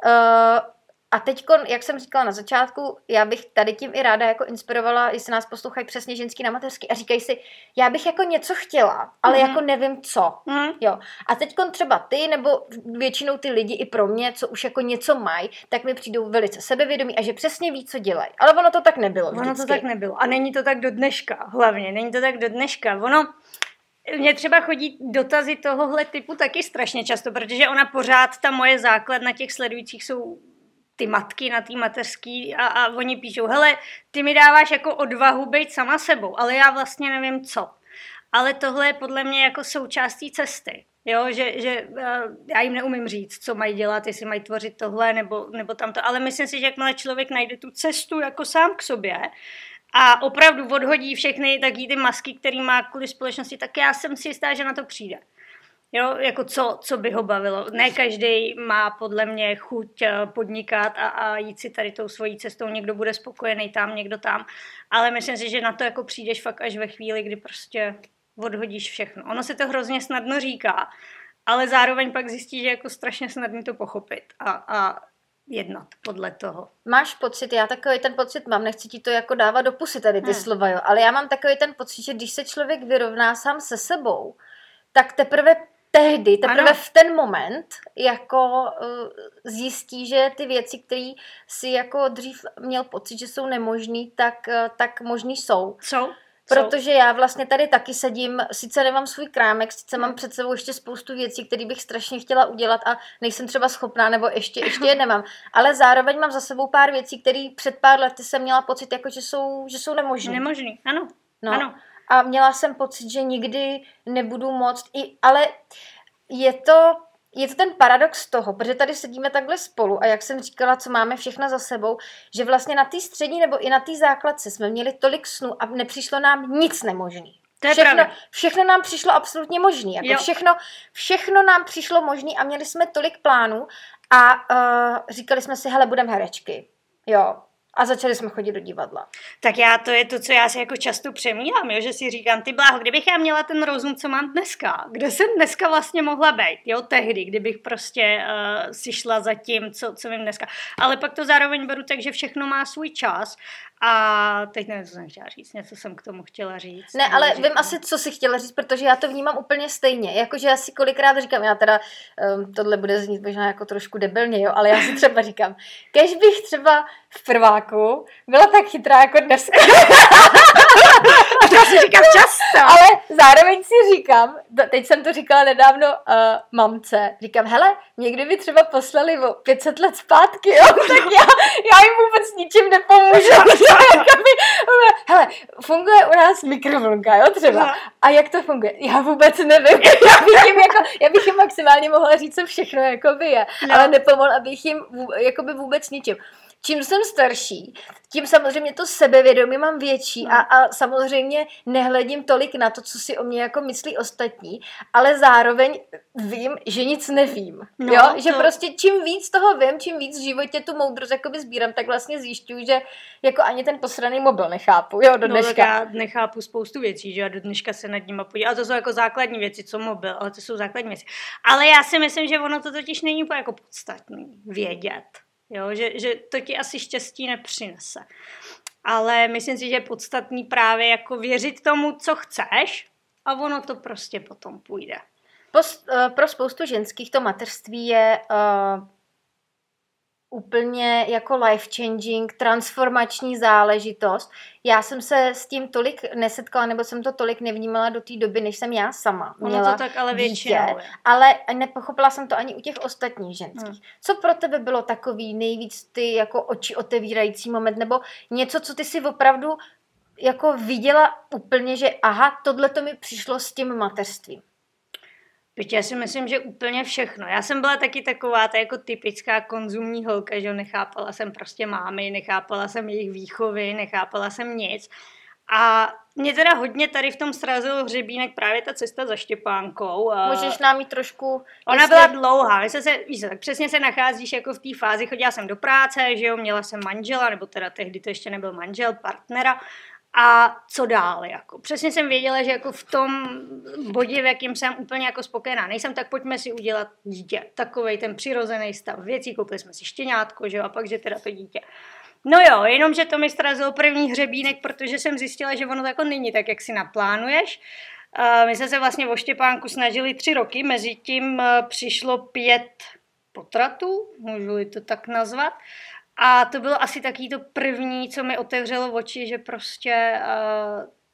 Speaker 1: Uh, A teď, jak jsem říkala na začátku, já bych tady tím i ráda jako inspirovala, jestli nás poslouchají přesně ženský na mateřský a říkají si, já bych jako něco chtěla, ale mm-hmm. jako nevím co. Mm-hmm. Jo. A teď třeba ty, nebo většinou ty lidi i pro mě, co už jako něco mají, tak mi přijdou velice sebevědomí a že přesně ví, co dělají. Ale ono to tak nebylo vždycky.
Speaker 2: Ono to tak nebylo. A není to tak do dneška, hlavně. Není to tak do dneška. Ono, Mně třeba chodí dotazy tohohle typu taky strašně často, protože ona pořád, ta moje základ na těch sledujících jsou ty matky na té mateřský a, a oni píšou, hele, ty mi dáváš jako odvahu být sama sebou, ale já vlastně nevím co. Ale tohle je podle mě jako součástí cesty. Jo, že, že uh, já jim neumím říct, co mají dělat, jestli mají tvořit tohle nebo, nebo tamto, ale myslím si, že jakmile člověk najde tu cestu jako sám k sobě a opravdu odhodí všechny taky ty masky, který má kvůli společnosti, tak já jsem si jistá, že na to přijde. Jo, jako co, co by ho bavilo. Ne každý má podle mě chuť podnikat a, a jít si tady tou svojí cestou, někdo bude spokojený tam, někdo tam, ale myslím si, že na to jako přijdeš fakt až ve chvíli, kdy prostě odhodíš všechno. Ono se to hrozně snadno říká, ale zároveň pak zjistíš, že jako strašně snadný to pochopit a, a jednat podle toho.
Speaker 1: Máš pocit, já takový ten pocit mám, nechci ti to jako dávat do pusy tady ty hmm. slova, jo, ale já mám takový ten pocit, že když se člověk vyrovná sám se sebou, tak teprve tehdy, teprve ano. v ten moment jako uh, zjistí, že ty věci, které si jako dřív měl pocit, že jsou nemožný, tak, uh, tak možný jsou.
Speaker 2: Jsou.
Speaker 1: Protože já vlastně tady taky sedím, sice nemám svůj krámek, sice mám před sebou ještě spoustu věcí, které bych strašně chtěla udělat a nejsem třeba schopná, nebo ještě, ještě je nemám. Ale zároveň mám za sebou pár věcí, které před pár lety jsem měla pocit, jako, že jsou, že jsou nemožné.
Speaker 2: Nemožný, ano.
Speaker 1: No.
Speaker 2: ano.
Speaker 1: A měla jsem pocit, že nikdy nebudu moct, i, ale je to... Je to ten paradox toho, protože tady sedíme takhle spolu a jak jsem říkala, co máme všechno za sebou, že vlastně na té střední nebo i na té základce jsme měli tolik snů a nepřišlo nám nic nemožný.
Speaker 2: To je
Speaker 1: všechno,
Speaker 2: pravda.
Speaker 1: všechno nám přišlo absolutně možný. Jako všechno, všechno nám přišlo možný a měli jsme tolik plánů a uh, říkali jsme si, hele, budeme herečky. Jo. A začali jsme chodit do divadla.
Speaker 2: Tak já, to je to, co já si jako často přemýšlám, jo, že si říkám, ty bláho, kdybych já měla ten rozum, co mám dneska, kde jsem dneska vlastně mohla být, jo, tehdy, kdybych prostě uh, si šla za tím, co, co vím dneska. Ale pak to zároveň beru tak, že všechno má svůj čas a teď nevím, co jsem chtěla říct, něco jsem k tomu chtěla říct.
Speaker 1: Ne, ale vím asi, co si chtěla říct, protože já to vnímám úplně stejně, jakože já si kolikrát říkám, já teda, um, tohle bude znít možná jako trošku debilně, jo, ale já si třeba říkám, kež bych třeba v prváku byla tak chytrá jako dneska.
Speaker 2: A to si říkám často.
Speaker 1: Ale zároveň si říkám, teď jsem to říkala nedávno uh, mamce, říkám, hele, někdy by třeba poslali o pět set let zpátky, jo, tak já, já jim vůbec ničím nepomůžu. Hele, funguje u nás mikrovlnka, jo, třeba. A jak to funguje? Já vůbec nevím. Já bych jim, jako, já bych jim maximálně mohla říct, co všechno jakoby je, no. Ale nepomohl, abych jim jakoby vůbec ničím. Čím jsem starší, tím samozřejmě to sebevědomí mám větší a, a samozřejmě nehledím tolik na to, co si o mě jako myslí ostatní, ale zároveň vím, že nic nevím. No, jo? Že to... prostě čím víc toho vím, čím víc v životě tu moudrost jakoby sbírám, tak vlastně zjišťuju, že jako ani ten posraný mobil nechápu, jo, do dneška.
Speaker 2: No, já nechápu spoustu věcí, že já do dneška se nad nima podívám. A to jsou jako základní věci, co mobil, ale to jsou základní věci. Ale já si myslím, že ono to totiž není jako podstatný vědět. Jo, že, že to ti asi štěstí nepřinese. Ale myslím si, že je podstatný právě jako věřit tomu, co chceš a ono to prostě potom půjde.
Speaker 1: Post, uh, pro spoustu ženských to mateřství je uh, úplně jako life-changing, transformační záležitost. Já jsem se s tím tolik nesetkala, nebo jsem to tolik nevnímala do té doby, než jsem já sama měla
Speaker 2: ono to tak ale většinou
Speaker 1: dítě, ale nepochopila jsem to ani u těch ostatních ženských. Hmm. Co pro tebe bylo takový nejvíc ty jako oči otevírající moment, nebo něco, co ty si opravdu jako viděla úplně, že aha, tohle to mi přišlo s tím mateřstvím?
Speaker 2: Byť já si myslím, že úplně všechno. Já jsem byla taky taková ta jako typická konzumní holka, že nechápala jsem prostě mámy, nechápala jsem jejich výchovy, nechápala jsem nic. A mě teda hodně tady v tom srazil hřebínek právě ta cesta za Štěpánkou.
Speaker 1: Můžeš nám jít trošku...
Speaker 2: Ona jestli... byla dlouhá, myslím se, víš, tak přesně se nacházíš jako v té fázi, chodila jsem do práce, že jo, měla jsem manžela, nebo teda tehdy to ještě nebyl manžel, partnera. A co dál, jako. Přesně jsem věděla, že jako v tom bodě, v jakým jsem úplně jako spokojená nejsem, tak pojďme si udělat dítě. Takovej ten přirozený stav věcí, koupili jsme si štěňátko, že jo, a pak, že teda to dítě. No jo, jenomže to mi strazilo první hřebínek, protože jsem zjistila, že ono to jako není tak, jak si naplánuješ. Uh, my jsme se vlastně o Štěpánku snažili tři roky, mezi tím uh, přišlo pět potratů, můžu to tak nazvat. A to bylo asi taky to první, co mi otevřelo oči, že prostě uh,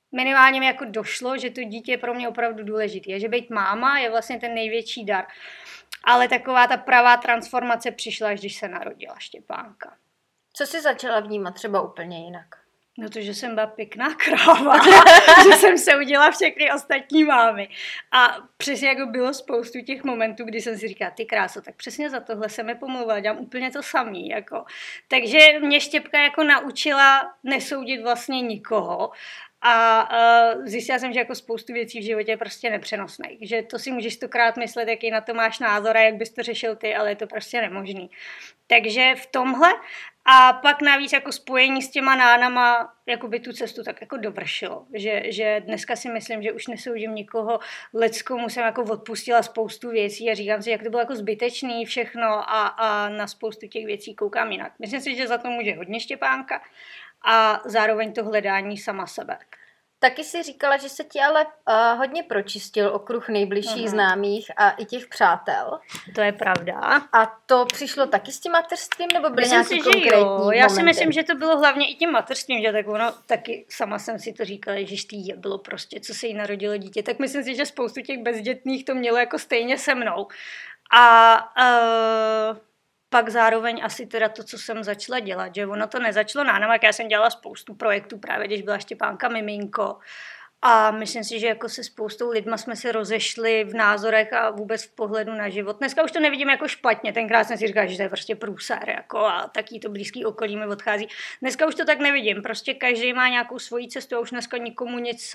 Speaker 2: minimálně mi jako došlo, že to dítě je pro mě opravdu důležité. A že být máma je vlastně ten největší dar. Ale taková ta pravá transformace přišla, až když se narodila Štěpánka.
Speaker 1: Co jsi začala vnímat třeba úplně jinak?
Speaker 2: No to, že jsem byla pěkná kráva, že jsem se udělala všechny ostatní mámy. A přesně jako bylo spoustu těch momentů, kdy jsem si říkala, ty kráso, tak přesně za tohle jsem mi pomlouvala, dělám úplně to samý. Jako. Takže mě Štěpka jako naučila nesoudit vlastně nikoho. A uh, zjistila jsem, že jako spoustu věcí v životě je prostě nepřenosných. Že to si můžeš stokrát myslet, jaký na to máš názor a jak bys to řešil ty, ale je to prostě nemožný. Takže v tomhle a pak navíc jako spojení s těma nánama jakoby tu cestu tak jako dovršilo. Že, že dneska si myslím, že už nesoudím nikoho, leckomu jsem jako odpustila spoustu věcí a říkám si, jak to bylo jako zbytečný všechno a, a na spoustu těch věcí koukám jinak. Myslím si, že za to může hodně Štěpánka a zároveň to hledání sama sebe.
Speaker 1: Taky si říkala, že se ti ale uh, hodně pročistil okruh nejbližších uh-huh. známých a i těch přátel.
Speaker 2: To je pravda.
Speaker 1: A to přišlo taky s tím mateřstvím, nebo byly
Speaker 2: myslím
Speaker 1: nějaký
Speaker 2: si,
Speaker 1: konkrétní
Speaker 2: jo.
Speaker 1: momenty?
Speaker 2: Já si myslím, že to bylo hlavně i tím mateřstvím, že tak ono taky sama jsem si to říkala, že tý bylo prostě, co se jí narodilo dítě. Tak myslím si, že spoustu těch bezdětných to mělo jako stejně se mnou. A uh, pak zároveň asi teda to, co jsem začala dělat, že ono to nezačalo náma, jak já jsem dělala spoustu projektů právě, když byla Štěpánka miminko. A myslím si, že jako se spoustou lidma jsme se rozešli v názorech a vůbec v pohledu na život. Dneska už to nevidím jako špatně, tenkrát jsem si říkala, že to je prostě průser jako a taky to blízký okolí mi odchází. Dneska už to tak nevidím, prostě každý má nějakou svoji cestu a už dneska nikomu nic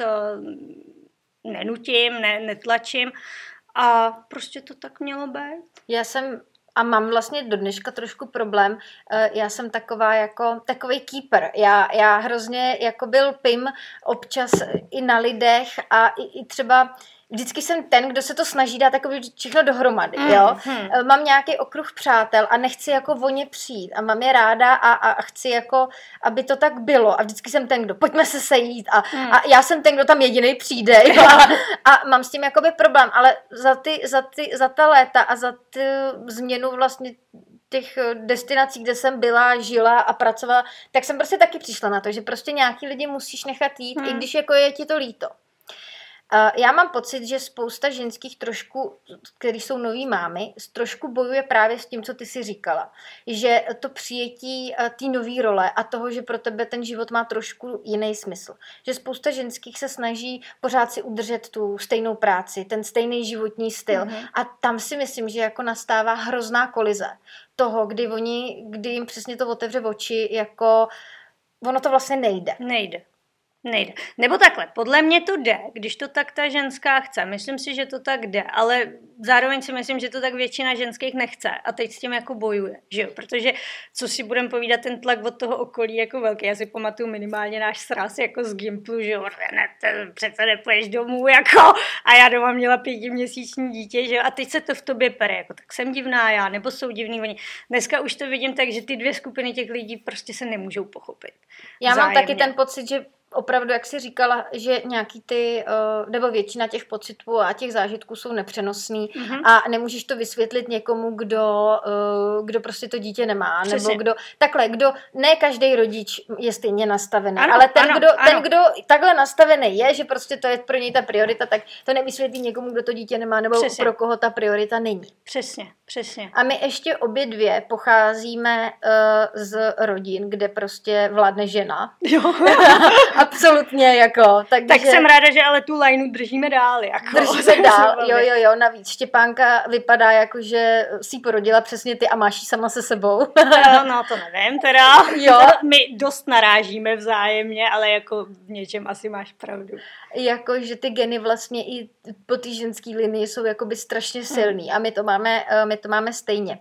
Speaker 2: nenutím, ne, netlačím a prostě to tak mělo být.
Speaker 1: Já jsem a mám vlastně do dneška trošku problém. Já jsem taková jako takovej keeper. Já, já hrozně jako byl pim občas i na lidech a i, i třeba vždycky jsem ten, kdo se to snaží dát takový všechno dohromady, mm, jo. Mm. Mám nějaký okruh přátel a nechci jako o ně přijít a mám je ráda a, a chci jako, aby to tak bylo a vždycky jsem ten, kdo pojďme se sejít a, mm. a já jsem ten, kdo tam jedinej přijde jo? a, a mám s tím jakoby problém, ale za ty, za ty, za ta léta a za ty změnu vlastně těch destinací, kde jsem byla, žila a pracovala, tak jsem prostě taky přišla na to, že prostě nějaký lidi musíš nechat jít, mm. i když jako je ti to líto. Já mám pocit, že spousta ženských trošku, který jsou nový mámy, trošku bojuje právě s tím, co ty si říkala. Že to přijetí té nový role a toho, že pro tebe ten život má trošku jiný smysl. Že spousta ženských se snaží pořád si udržet tu stejnou práci, ten stejný životní styl. Mm-hmm. A tam si myslím, že jako nastává hrozná kolize toho, kdy oni, kdy jim přesně to otevře oči, jako ono to vlastně nejde.
Speaker 2: Nejde. Nejde. Nebo takhle, podle mě to jde, když to tak ta ženská chce. Myslím si, že to tak jde, ale zároveň si myslím, že to tak většina ženských nechce a teď s tím jako bojuje, že jo? Protože co si budeme povídat, ten tlak od toho okolí jako velký. Já si pamatuju minimálně náš sraz jako z Gimplu, že jo? Ne, to přece nepůjdeš domů, jako a já doma měla pětiměsíční dítě, že jo? A teď se to v tobě pere, jako tak jsem divná já, nebo jsou divný oni. Dneska už to vidím tak, že ty dvě skupiny těch lidí prostě se nemůžou pochopit.
Speaker 1: Já mám taky ten pocit, že opravdu, jak jsi říkala, že nějaký ty, nebo většina těch pocitů a těch zážitků jsou nepřenosný mm-hmm. a nemůžeš to vysvětlit někomu, kdo, kdo prostě to dítě nemá. Přesně. Nebo kdo, takhle, kdo, ne každý rodič je stejně nastavený, ano, ale ten, ano, kdo, ano. ten, kdo takhle nastavený je, že prostě to je pro něj ta priorita, tak to nevysvětlí někomu, kdo to dítě nemá, nebo přesně. pro koho ta priorita není.
Speaker 2: Přesně, přesně.
Speaker 1: A my ještě obě dvě pocházíme uh, z rodin, kde prostě vládne žena. Jo. Absolutně, jako. Takže,
Speaker 2: tak jsem ráda, že ale tu lajnu držíme dál, jako.
Speaker 1: Držíme dál, jo, jo, jo, navíc Štěpánka vypadá jako, že si ji porodila přesně ty a máš ji sama se sebou.
Speaker 2: no, no, to nevím, teda. Jo. My dost narážíme vzájemně, ale jako v něčem asi máš pravdu.
Speaker 1: Jako, že ty geny vlastně i po té ženské linii jsou jakoby strašně silný a my to máme, my to máme stejně.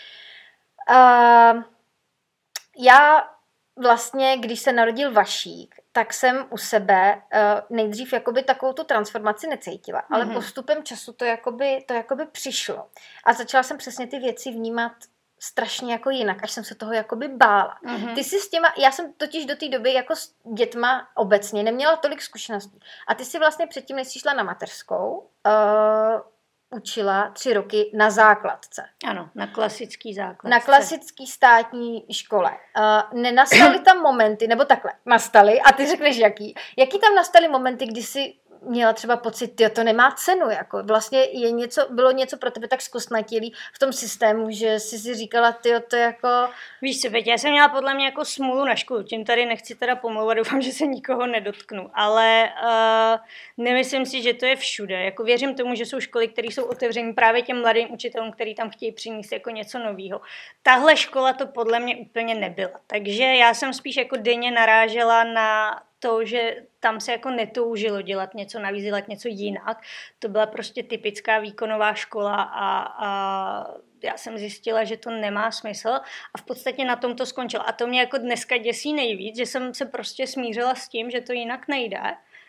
Speaker 1: Uh, já vlastně, když se narodil Vašík, tak jsem u sebe uh, nejdřív jakoby takovou tu transformaci necítila, mm-hmm. ale postupem času to jakoby, to jakoby přišlo. A začala jsem přesně ty věci vnímat strašně jako jinak, až jsem se toho jakoby bála. Mm-hmm. Ty si s těma, já jsem totiž do té doby jako s dětma obecně neměla tolik zkušeností. A ty si vlastně předtím, než jsi šla na mateřskou, uh, učila tři roky na základce.
Speaker 2: Ano, na klasický základce.
Speaker 1: Na klasický státní škole. Uh, nenastaly tam momenty, nebo takhle, nastaly, a ty řekneš jaký. Jaký tam nastaly momenty, kdy jsi měla třeba pocit, tyjo, to nemá cenu, jako vlastně je něco, bylo něco pro tebe tak zkostnatělý v tom systému, že jsi si říkala, tyjo, to jako...
Speaker 2: Víš co, Petě, já jsem měla podle mě jako smůlu na školu, tím tady nechci teda pomlouvat, doufám, že se nikoho nedotknu, ale uh, nemyslím si, že to je všude, jako věřím tomu, že jsou školy, které jsou otevřené právě těm mladým učitelům, který tam chtějí přinést jako něco nového. Tahle škola to podle mě úplně nebyla, takže já jsem spíš jako denně narážela na to, že tam se jako netoužilo dělat něco navíc, dělat něco jinak. To byla prostě typická výkonová škola a, a já jsem zjistila, že to nemá smysl a v podstatě na tom to skončilo. A to mě jako dneska děsí nejvíc, že jsem se prostě smířila s tím, že to jinak nejde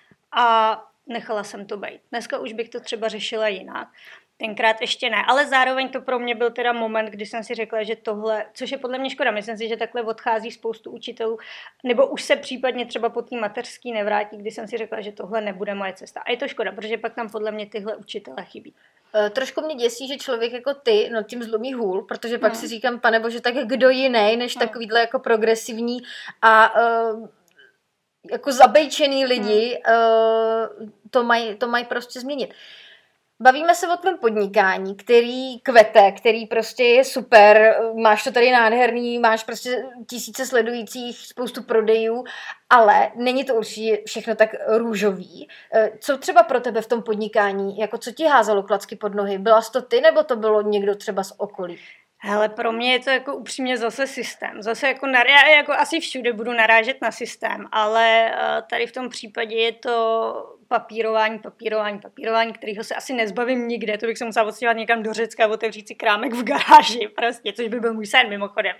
Speaker 2: a nechala jsem to být. Dneska už bych to třeba řešila jinak. Tenkrát ještě ne, ale zároveň to pro mě byl teda moment, kdy jsem si řekla, že tohle, což je podle mě škoda, myslím si, že takhle odchází spoustu učitelů, nebo už se případně třeba po té mateřský nevrátí, kdy jsem si řekla, že tohle nebude moje cesta. A je to škoda, protože pak tam podle mě tyhle učitele chybí.
Speaker 1: Uh, trošku mě děsí, že člověk jako ty, no tím zlomí hůl, protože pak no. si říkám, pane bože, tak kdo jiný, než no. takovýhle jako progresivní a uh, jako zabejčený lidi no. uh, to mají to maj prostě změnit. Bavíme se o tvém podnikání, který kvete, který prostě je super, máš to tady nádherný, máš prostě tisíce sledujících, spoustu prodejů, ale není to určitě všechno tak růžový. Co třeba pro tebe v tom podnikání, jako co ti házalo klacky pod nohy? Byla jsi to ty, nebo to bylo někdo třeba z okolí?
Speaker 2: Hele, pro mě je to jako upřímně zase systém. Zase jako, na, já jako asi všude budu narážet na systém, ale tady v tom případě je to papírování, papírování, papírování, kterého se asi nezbavím nikde. To bych se musela odstěhovat někam do Řecka a otevřít si krámek v garáži, prostě, což by byl můj sen mimochodem.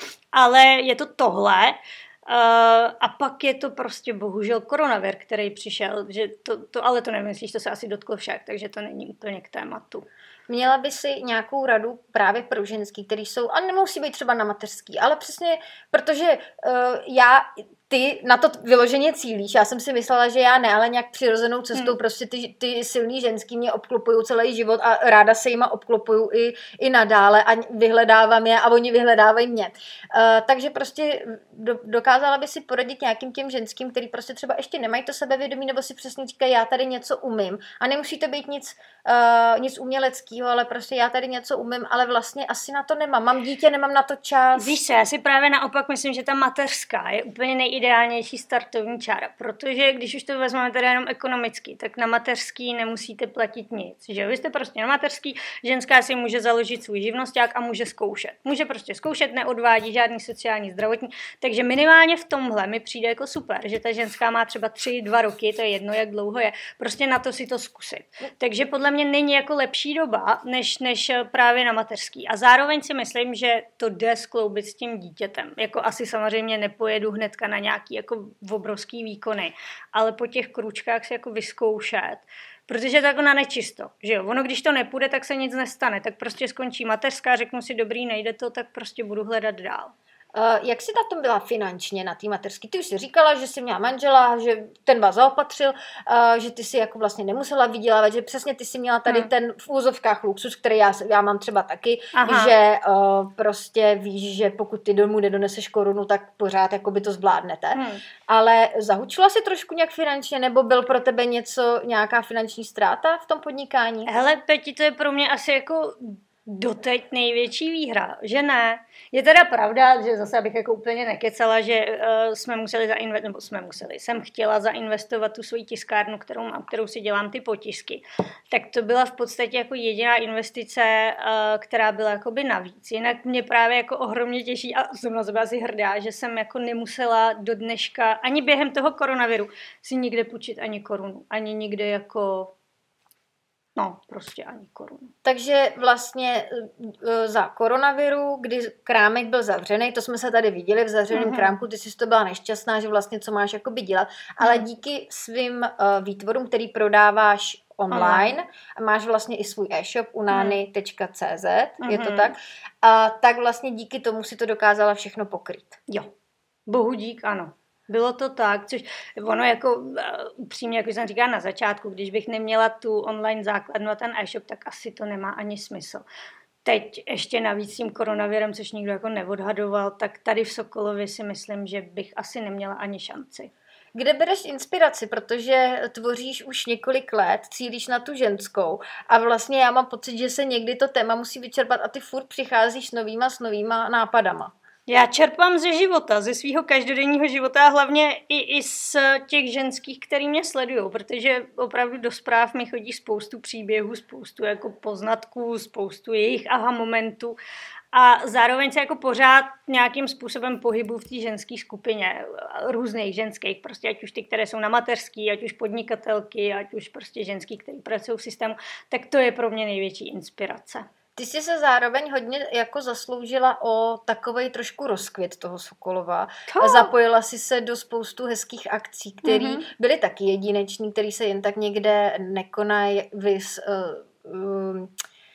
Speaker 2: Ale je to tohle. Uh, a pak je to prostě bohužel koronavir, který přišel, že to, to, ale to nemyslíš, to se asi dotklo však, takže to není úplně k tématu.
Speaker 1: Měla by si nějakou radu právě pro ženský, který jsou, a nemusí být třeba na mateřský, ale přesně, protože uh, já, ty na to vyloženě cílíš, já jsem si myslela, že já ne, ale nějak přirozenou cestou hmm. prostě ty, ty silný ženský mě obklopují celý život a ráda se jima obklopuju i, i nadále a vyhledávám je a oni vyhledávají mě. Uh, takže prostě do, dokázala by si poradit nějakým těm ženským, který prostě třeba ještě nemají to sebevědomí, nebo si přesně říkají, já tady něco umím a nemusí to být nic, uh, nic uměleckého, ale prostě já tady něco umím, ale vlastně asi na to nemám. Mám dítě, nemám na to čas.
Speaker 2: Víš co, já si právě naopak myslím, že ta mateřská je úplně nejideálnější startovní čára, protože když už to vezmeme teda jenom ekonomicky, tak na mateřský nemusíte platit nic, že vy jste prostě na mateřský, ženská si může založit svůj živnosťák a může zkoušet. Může prostě zkoušet, neodvádí žádný sociální, zdravotní, takže minimálně v tomhle mi přijde jako super, že ta ženská má třeba tři, dva roky, to je jedno, jak dlouho je, prostě na to si to zkusit. Takže podle mě není jako lepší doba, než, než právě na mateřský. A zároveň si myslím, že to jde skloubit s tím dítětem. Jako asi samozřejmě nepojedu hnedka na nějaký jako obrovský výkony, ale po těch kručkách si jako vyzkoušet, protože je to jako na nečisto, že jo. Ono, když to nepůjde, tak se nic nestane, tak prostě skončí mateřská, řeknu si, dobrý, nejde to, tak prostě budu hledat dál.
Speaker 1: Uh, jak jsi na tom byla finančně na té mateřské? Ty už jsi říkala, že jsi měla manžela, že ten vás zaopatřil, uh, že ty si jako vlastně nemusela vydělávat, že přesně ty si měla tady hmm. ten v úzovkách luxus, který já, já mám třeba taky, Aha. že uh, prostě víš, že pokud ty domů nedoneseš korunu, tak pořád jakoby to zvládnete. Hmm. Ale zahučila si trošku nějak finančně, nebo byl pro tebe něco, nějaká finanční ztráta v tom podnikání?
Speaker 2: Hele, Peti, to je pro mě asi jako doteď největší výhra, že ne. Je teda pravda, že zase abych jako úplně nekecala, že uh, jsme museli zainvestovat, nebo jsme museli, jsem chtěla zainvestovat tu svoji tiskárnu, kterou mám, kterou si dělám ty potisky. Tak to byla v podstatě jako jediná investice, uh, která byla jakoby navíc. Jinak mě právě jako ohromně těší a jsem na sebe asi hrdá, že jsem jako nemusela do dneška, ani během toho koronaviru, si nikde půjčit ani korunu, ani nikde jako No, prostě ani korunu.
Speaker 1: Takže vlastně za koronaviru, kdy krámek byl zavřený, to jsme se tady viděli v zavřeném mm-hmm. krámku, ty jsi to byla nešťastná, že vlastně co máš jakoby dělat, ale díky svým uh, výtvorům, který prodáváš online, a máš vlastně i svůj e-shop unany tečka cé zet, mm-hmm. je to tak, a tak vlastně díky tomu si to dokázala všechno pokrýt.
Speaker 2: Jo, bohu dík, ano. Bylo to tak, což ono jako upřímně, jako jsem říkala na začátku, když bych neměla tu online základnu a ten e-shop, tak asi to nemá ani smysl. Teď ještě navíc tím koronavirem, což nikdo jako neodhadoval, tak tady v Sokolově si myslím, že bych asi neměla ani šanci.
Speaker 1: Kde bereš inspiraci, protože tvoříš už několik let, cílíš na tu ženskou a vlastně já mám pocit, že se někdy to téma musí vyčerpat a ty furt přicházíš s novýma, s novýma nápadama.
Speaker 2: Já čerpám ze života, ze svého každodenního života a hlavně i, i z těch ženských, který mě sledují, protože opravdu do zpráv mi chodí spoustu příběhů, spoustu jako poznatků, spoustu jejich aha momentů a zároveň se jako pořád nějakým způsobem pohybu v té ženské skupině, různých ženských, prostě ať už ty, které jsou na mateřský, ať už podnikatelky, ať už prostě ženský, který pracují v systému, tak to je pro mě největší inspirace.
Speaker 1: Ty jsi se zároveň hodně jako zasloužila o takovej trošku rozkvět toho Sokolova. To. Zapojila si se do spoustu hezkých akcí, které mm-hmm. byly taky jedinečný, který se jen tak někde nekonají, vys... Uh, um,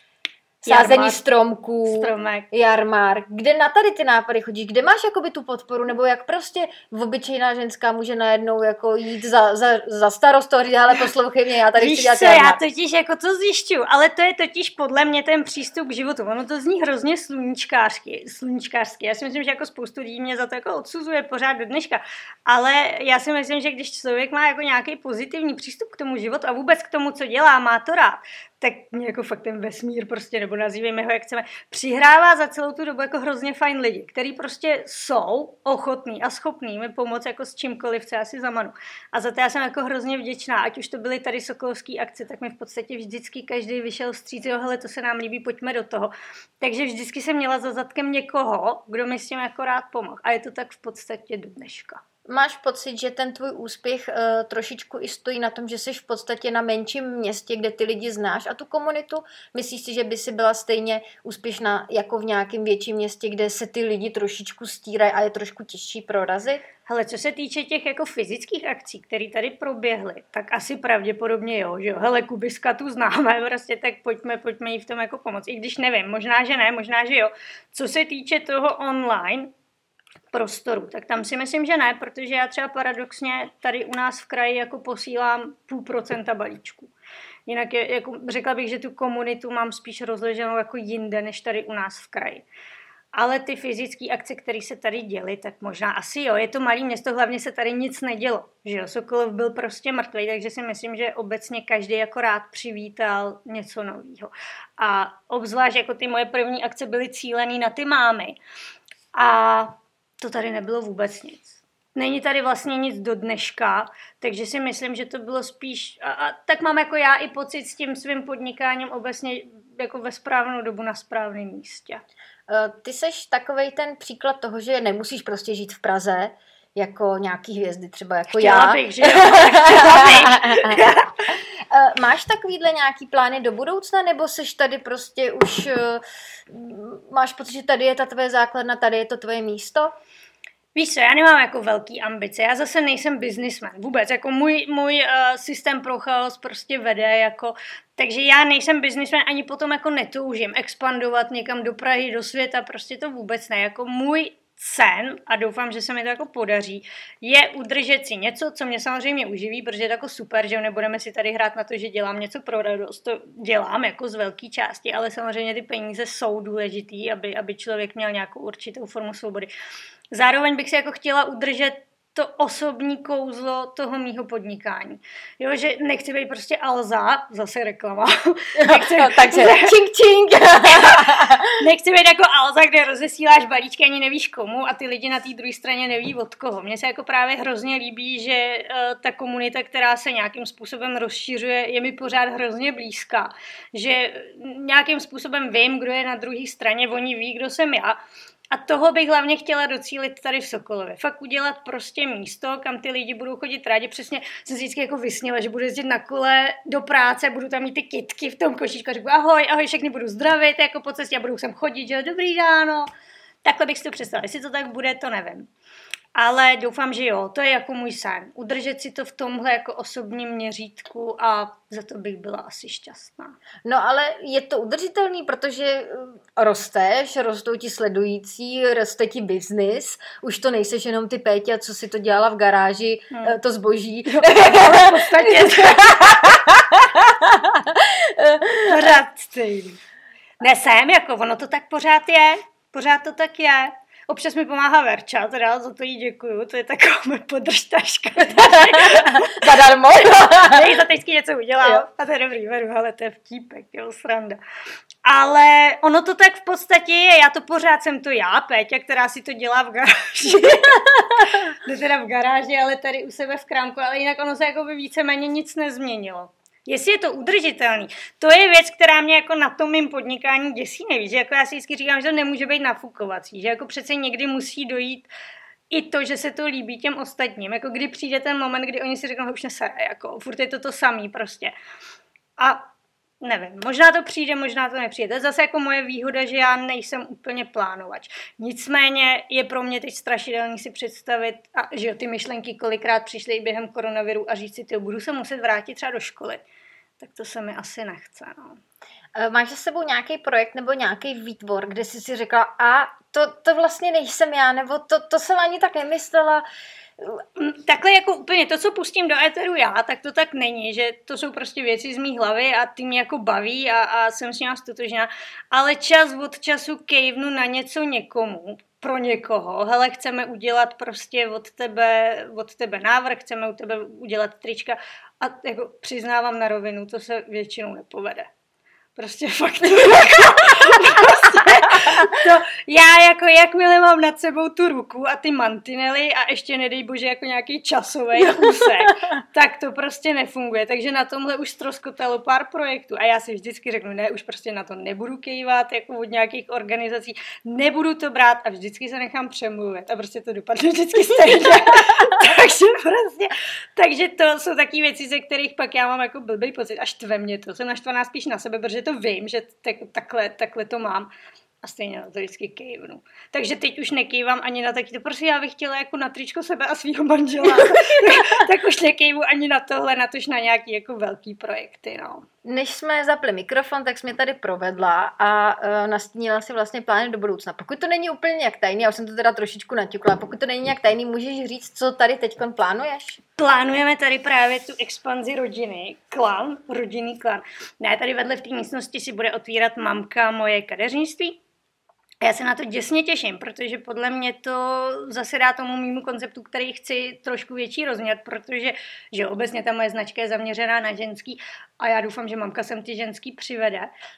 Speaker 1: sázení
Speaker 2: Jarmark,
Speaker 1: stromků,
Speaker 2: stromek.
Speaker 1: jarmark. Kde na tady ty nápady chodíš? Kde máš jakoby tu podporu? Nebo jak prostě obyčejná ženská může najednou jako jít za, za, za starostu a říct, ale poslouchej mě, já tady
Speaker 2: Víš
Speaker 1: chci dělat
Speaker 2: co,
Speaker 1: jarmark.
Speaker 2: já totiž jako to zjišťuju, ale to je totiž podle mě ten přístup k životu. Ono to zní hrozně sluníčkářsky. sluníčkářsky. Já si myslím, že jako spoustu lidí mě za to jako odsuzuje pořád do dneška. Ale já si myslím, že když člověk má jako nějaký pozitivní přístup k tomu životu a vůbec k tomu, co dělá, má to rád, tak mě jako fakt ten vesmír prostě, nebo nazývejme ho, jak chceme, přihrává za celou tu dobu jako hrozně fajn lidi, který prostě jsou ochotní a schopní mi pomoct jako s čímkoliv, co já si zamanu. A za to já jsem jako hrozně vděčná, ať už to byly tady sokolovský akce, tak mi v podstatě vždycky každý vyšel vstříc, jo, hele, to se nám líbí, pojďme do toho. Takže vždycky jsem měla za zadkem někoho, kdo mi s tím jako rád pomohl. A je to tak v podstatě do dneška.
Speaker 1: Máš pocit, že ten tvůj úspěch uh, trošičku i stojí na tom, že jsi v podstatě na menším městě, kde ty lidi znáš a tu komunitu? Myslíš si, že by si byla stejně úspěšná jako v nějakém větším městě, kde se ty lidi trošičku stírají a je trošku těžší prorazit?
Speaker 2: Hele, co se týče těch jako fyzických akcí, které tady proběhly, tak asi pravděpodobně jo, že jo. Hele, Kubiska tu známe, prostě tak pojďme, pojďme jí v tom jako pomoct. I když nevím, možná, že ne, možná, že jo. Co se týče toho online prostoru, tak tam si myslím, že ne, protože já třeba paradoxně tady u nás v kraji jako posílám půl procenta balíčků. Jinak je, jako řekla bych, že tu komunitu mám spíš rozleženou jako jinde, než tady u nás v kraji. Ale ty fyzické akce, které se tady děly, tak možná asi jo. Je to malé město, hlavně se tady nic nedělo. Že jo? Sokolov byl prostě mrtvý, takže si myslím, že obecně každý jako rád přivítal něco nového. A obzvlášť jako ty moje první akce byly cílený na ty mámy. A to tady nebylo vůbec nic. Není tady vlastně nic do dneška, takže si myslím, že to bylo spíš... A, a tak mám jako já i pocit s tím svým podnikáním obecně jako ve správnou dobu na správném místě.
Speaker 1: Ty seš takovej ten příklad toho, že nemusíš prostě žít v Praze, jako nějaký hvězdy, třeba jako
Speaker 2: chtěla
Speaker 1: já.
Speaker 2: Bych, že jo? Chtěla bych.
Speaker 1: Máš takovýhle nějaký plány do budoucna, nebo seš tady prostě už, máš pocit, že tady je ta tvoje základna, tady je to tvoje místo?
Speaker 2: Víš co, já nemám jako velký ambice, já zase nejsem businessman, vůbec, jako můj, můj uh, systém pro chaos prostě vede, jako, takže já nejsem businessman, ani potom jako netoužím expandovat někam do Prahy, do světa, prostě to vůbec ne, jako můj sen, a doufám, že se mi to jako podaří, je udržet si něco, co mě samozřejmě uživí, protože je to jako super, že nebudeme si tady hrát na to, že dělám něco pro radost, to dělám jako z velké části, ale samozřejmě ty peníze jsou důležitý, aby, aby člověk měl nějakou určitou formu svobody. Zároveň bych si jako chtěla udržet to osobní kouzlo toho mýho podnikání. Jo, že nechci být prostě Alza, zase reklama. Nechci,
Speaker 1: no, takže čink, čink.
Speaker 2: Nechci být jako Alza, kde rozesíláš balíčky, ani nevíš komu a ty lidi na té druhé straně neví od koho. Mně se jako právě hrozně líbí, že uh, ta komunita, která se nějakým způsobem rozšiřuje, je mi pořád hrozně blízká. Že nějakým způsobem vím, kdo je na druhé straně, oni ví, kdo jsem já. A toho bych hlavně chtěla docílit tady v Sokolově. Fakt udělat prostě místo, kam ty lidi budou chodit rádi. Přesně jsem si vždycky jako vysněla, že budu jezdit na kole do práce, budu tam mít ty kytky v tom košíčku a řeknu ahoj, ahoj, všechny budu zdravit jako po cestě a budu sem chodit, že dobrý ráno. Takhle bych si to představila. Jestli to tak bude, to nevím. Ale doufám, že jo, to je jako můj sen. Udržet si to v tomhle jako osobním měřítku a za to bych byla asi šťastná.
Speaker 1: No ale je to udržitelný, protože rosteš, rostou ti sledující, roste ti biznis, už to nejseš jenom ty Péťa, co si to dělala v garáži, hmm. to zboží.
Speaker 2: Jo, v podstatě. Pořád stejný. Ne, jsem, jako ono to tak pořád je, pořád to tak je. Občas mi pomáhá Verča, teda za to jí děkuju, to je taková moje podržtaška.
Speaker 1: Zadarmo.
Speaker 2: Jej za teďky něco udělal a to je dobrý, veru, ale to je vtípek, jo, sranda. Ale ono to tak v podstatě je, já to pořád jsem to já, Péťa, která si to dělá v garáži. Ne teda v garáži, ale tady u sebe v krámku, ale jinak ono se jako by víceméně nic nezměnilo. Jestli je to udržitelný, to je věc, která mě jako na tom mým podnikání děsí nejvíc, že jako já si vždycky říkám, že to nemůže být nafukovací, že jako přece někdy musí dojít i to, že se to líbí těm ostatním, jako kdy přijde ten moment, kdy oni si řeknou, že už nesere, jako furt je to to samý prostě. A nevím, možná to přijde, možná to nepřijde. To je zase jako moje výhoda, že já nejsem úplně plánovač. Nicméně je pro mě teď strašidelný si představit, a že jo, ty myšlenky kolikrát přišly i během koronaviru a říct si, ty budu se muset vrátit třeba do školy. Tak to se mi asi nechce, no.
Speaker 1: Máš za sebou nějaký projekt nebo nějaký výtvor, kde jsi si řekla, a to, to vlastně nejsem já, nebo to, to jsem ani tak nemyslela.
Speaker 2: Takhle jako úplně to, co pustím do éteru já, tak to tak není, že to jsou prostě věci z mý hlavy a ty mě jako baví a, a jsem s nimi stotožná, ale čas od času kejvnu na něco někomu, pro někoho, hele, chceme udělat prostě od tebe, od tebe návrh, chceme u tebe udělat trička a jako přiznávám na rovinu, to se většinou nepovede. Prostě fakt to, prostě to, já jako jakmile mám nad sebou tu ruku a ty mantinely a ještě nedej bože jako nějaký časový úsek, tak to prostě nefunguje, takže na tomhle už ztroskotalo pár projektů a já si vždycky řeknu, ne, už prostě na to nebudu kejvat jako od nějakých organizací, nebudu to brát a vždycky se nechám přemluvit a prostě to dopadne vždycky stejně. takže prostě, takže to jsou taky věci, ze kterých pak já mám jako blbý pocit a štve mě to, jsem naštvaná spíš na sebe, protože to vím, že tak, takhle, takhle to mám a stejně na to vždycky kejvnu. Takže teď už nekejvám ani na taky to, prostě já bych chtěla jako na tričko sebe a svýho manžela, tak, tak už nekejvu ani na tohle, na tož na nějaký jako velký projekty, no.
Speaker 1: Než jsme zapli mikrofon, tak jsi mě tady provedla a uh, nastínila si vlastně plány do budoucna. Pokud to není úplně nějak tajný, já už jsem to teda trošičku naťukla, pokud to není nějak tajný, můžeš říct, co tady teďkon plánuješ?
Speaker 2: Plánujeme tady právě tu expanzi rodiny, klan, rodinný klan. Ne, tady vedle v té místnosti si bude otvírat mamka moje kadeřnictví. Já se na to děsně těším, protože podle mě to zase dá tomu mému konceptu, který chci trošku větší rozměr, protože že obecně ta moje značka je zaměřená na ženský a já doufám, že mamka sem ty ženský přivede.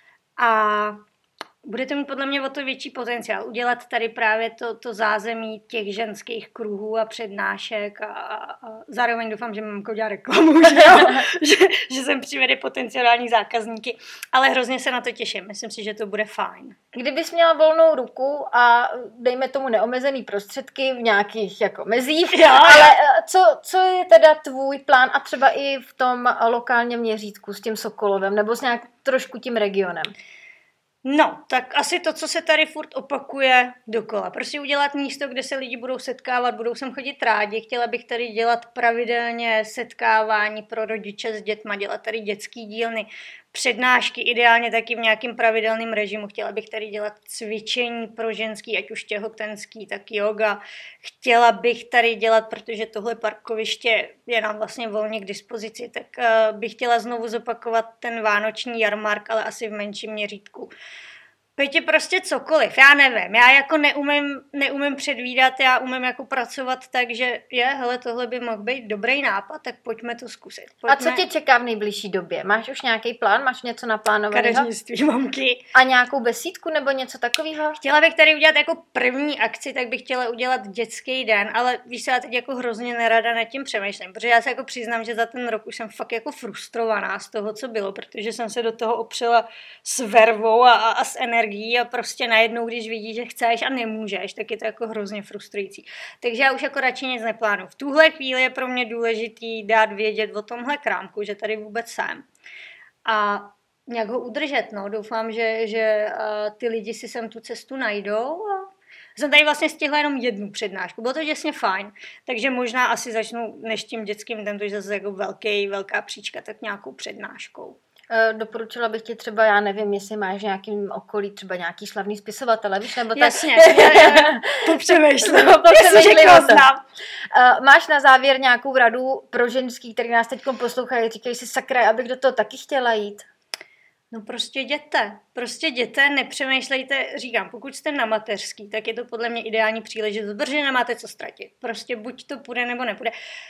Speaker 2: A budete mít podle mě o to větší potenciál udělat tady právě to, to zázemí těch ženských kruhů a přednášek a, a, a zároveň doufám, že mamka udělá reklamu, že, že, že sem přivede potenciální zákazníky, ale hrozně se na to těším, myslím si, že to bude fajn.
Speaker 1: Kdybys měla volnou ruku a dejme tomu neomezený prostředky v nějakých jako mezích, jo, ale co, co je teda tvůj plán a třeba i v tom lokálním měřítku s tím Sokolovem nebo s nějak trošku tím regionem?
Speaker 2: No, tak asi to, co se tady furt opakuje dokola. Prostě udělat místo, kde se lidi budou setkávat, budou sem chodit rádi. Chtěla bych tady dělat pravidelně setkávání pro rodiče s dětma, dělat tady dětský dílny, přednášky, ideálně taky v nějakým pravidelném režimu. Chtěla bych tady dělat cvičení pro ženský, ať už těhotenský, tak yoga. Chtěla bych tady dělat, protože tohle parkoviště je nám vlastně volně k dispozici, tak uh, bych chtěla znovu zopakovat ten vánoční jarmark, ale asi v menším měřítku. Pětě prostě cokoliv, já nevím, já jako neumím, neumím předvídat, já umím jako pracovat tak, že je, hele, tohle by mohl být dobrý nápad, tak pojďme to zkusit. Pojďme.
Speaker 1: A co tě čeká v nejbližší době? Máš už nějaký plán, máš něco naplánovaného?
Speaker 2: Kadeřnictví mamky.
Speaker 1: A nějakou besídku nebo něco takového?
Speaker 2: Chtěla bych tady udělat jako první akci, tak bych chtěla udělat dětský den, ale víš se, já teď jako hrozně nerada nad tím přemýšlím, protože já se jako přiznám, že za ten rok už jsem fakt jako frustrovaná z toho, co bylo, protože jsem se do toho opřela s vervou a, a, a s energií. A prostě najednou, když vidíš, že chceš a nemůžeš, tak je to jako hrozně frustrující. Takže já už jako radši nic neplánuju. V tuhle chvíli je pro mě důležitý dát vědět o tomhle krámku, že tady vůbec jsem. A nějak ho udržet, no. Doufám, že, že uh, ty lidi si sem tu cestu najdou a Jsem tady vlastně stihla jenom jednu přednášku, bylo to děsně fajn, takže možná asi začnu než tím dětským, ten to je zase jako velký, velká příčka, tak nějakou přednáškou.
Speaker 1: Doporučila bych ti třeba, já nevím, jestli máš v nějakým okolí třeba nějaký slavný spisovatele, víš, nebo tak...
Speaker 2: Jasně, já, já, popřemýšlím,
Speaker 1: jestli znám. Máš na závěr nějakou radu pro ženský, který nás teď poslouchají, říkají si sakra, abych do toho taky chtěla jít?
Speaker 2: No prostě jděte, prostě jděte, nepřemýšlejte, říkám, pokud jste na mateřský, tak je to podle mě ideální příležitost, protože nemáte co ztratit, prostě buď to půjde, nebo nepůjde.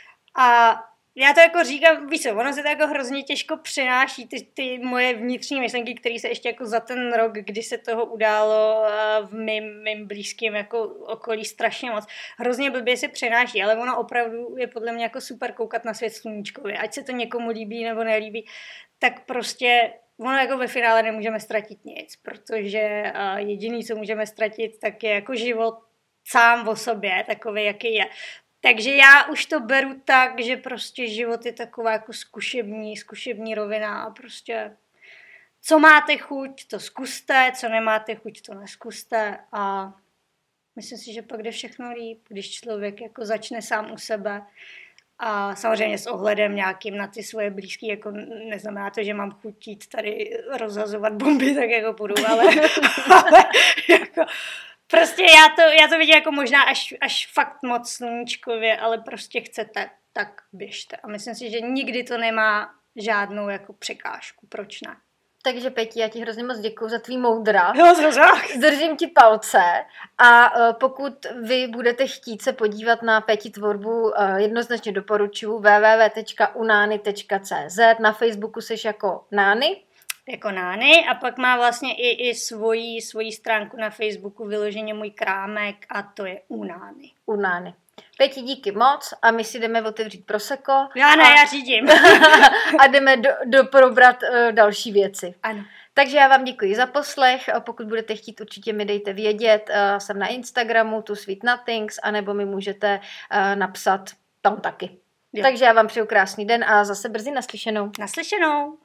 Speaker 2: A já to jako říkám, víš co, ono se to jako hrozně těžko přenáší, ty, ty moje vnitřní myšlenky, které se ještě jako za ten rok, kdy se toho událo v mým, mým blízkým jako okolí strašně moc, hrozně blbě se přenáší, ale ono opravdu je podle mě jako super koukat na svět sluníčkově, ať se to někomu líbí nebo nelíbí, tak prostě ono jako ve finále nemůžeme ztratit nic, protože jediný, co můžeme ztratit, tak je jako život sám o sobě, takový, jaký je. Takže já už to beru tak, že prostě život je taková jako zkušební, zkušební rovina a prostě co máte chuť, to zkuste, co nemáte chuť, to neskuste a myslím si, že pak jde všechno líp, když člověk jako začne sám u sebe a samozřejmě s ohledem nějakým na ty svoje blízký, jako neznamená to, že mám chuť jít tady rozhazovat bomby, tak jako půjdu, ale, ale jako... Prostě já to, já to vidím jako možná až, až fakt moc sluníčkově, ale prostě chcete, tak běžte. A myslím si, že nikdy to nemá žádnou jako překážku. Proč ne?
Speaker 1: Takže Peti, já ti hrozně moc děkuju za tvý moudra.
Speaker 2: Jo, zrazách.
Speaker 1: Držím ti palce a pokud vy budete chtít se podívat na Peti tvorbu, jednoznačně doporučuji w w w tečka unany tečka c z. Na Facebooku seš jako Nány.
Speaker 2: Jako Nány a pak má vlastně i, i svoji, svoji stránku na Facebooku vyloženě můj krámek a to je Unány.
Speaker 1: Unány. Peti, díky moc a my si jdeme otevřít prosecco.
Speaker 2: Já ne,
Speaker 1: a...
Speaker 2: já řídím.
Speaker 1: a jdeme do, do probrat uh, další věci.
Speaker 2: Ano.
Speaker 1: Takže já vám děkuji za poslech, pokud budete chtít, určitě mi dejte vědět, uh, jsem na Instagramu, tu Sweet Nothings, anebo mi můžete uh, napsat tam taky. Jo. Takže já vám přeju krásný den a zase brzy naslyšenou.
Speaker 2: Naslyšenou.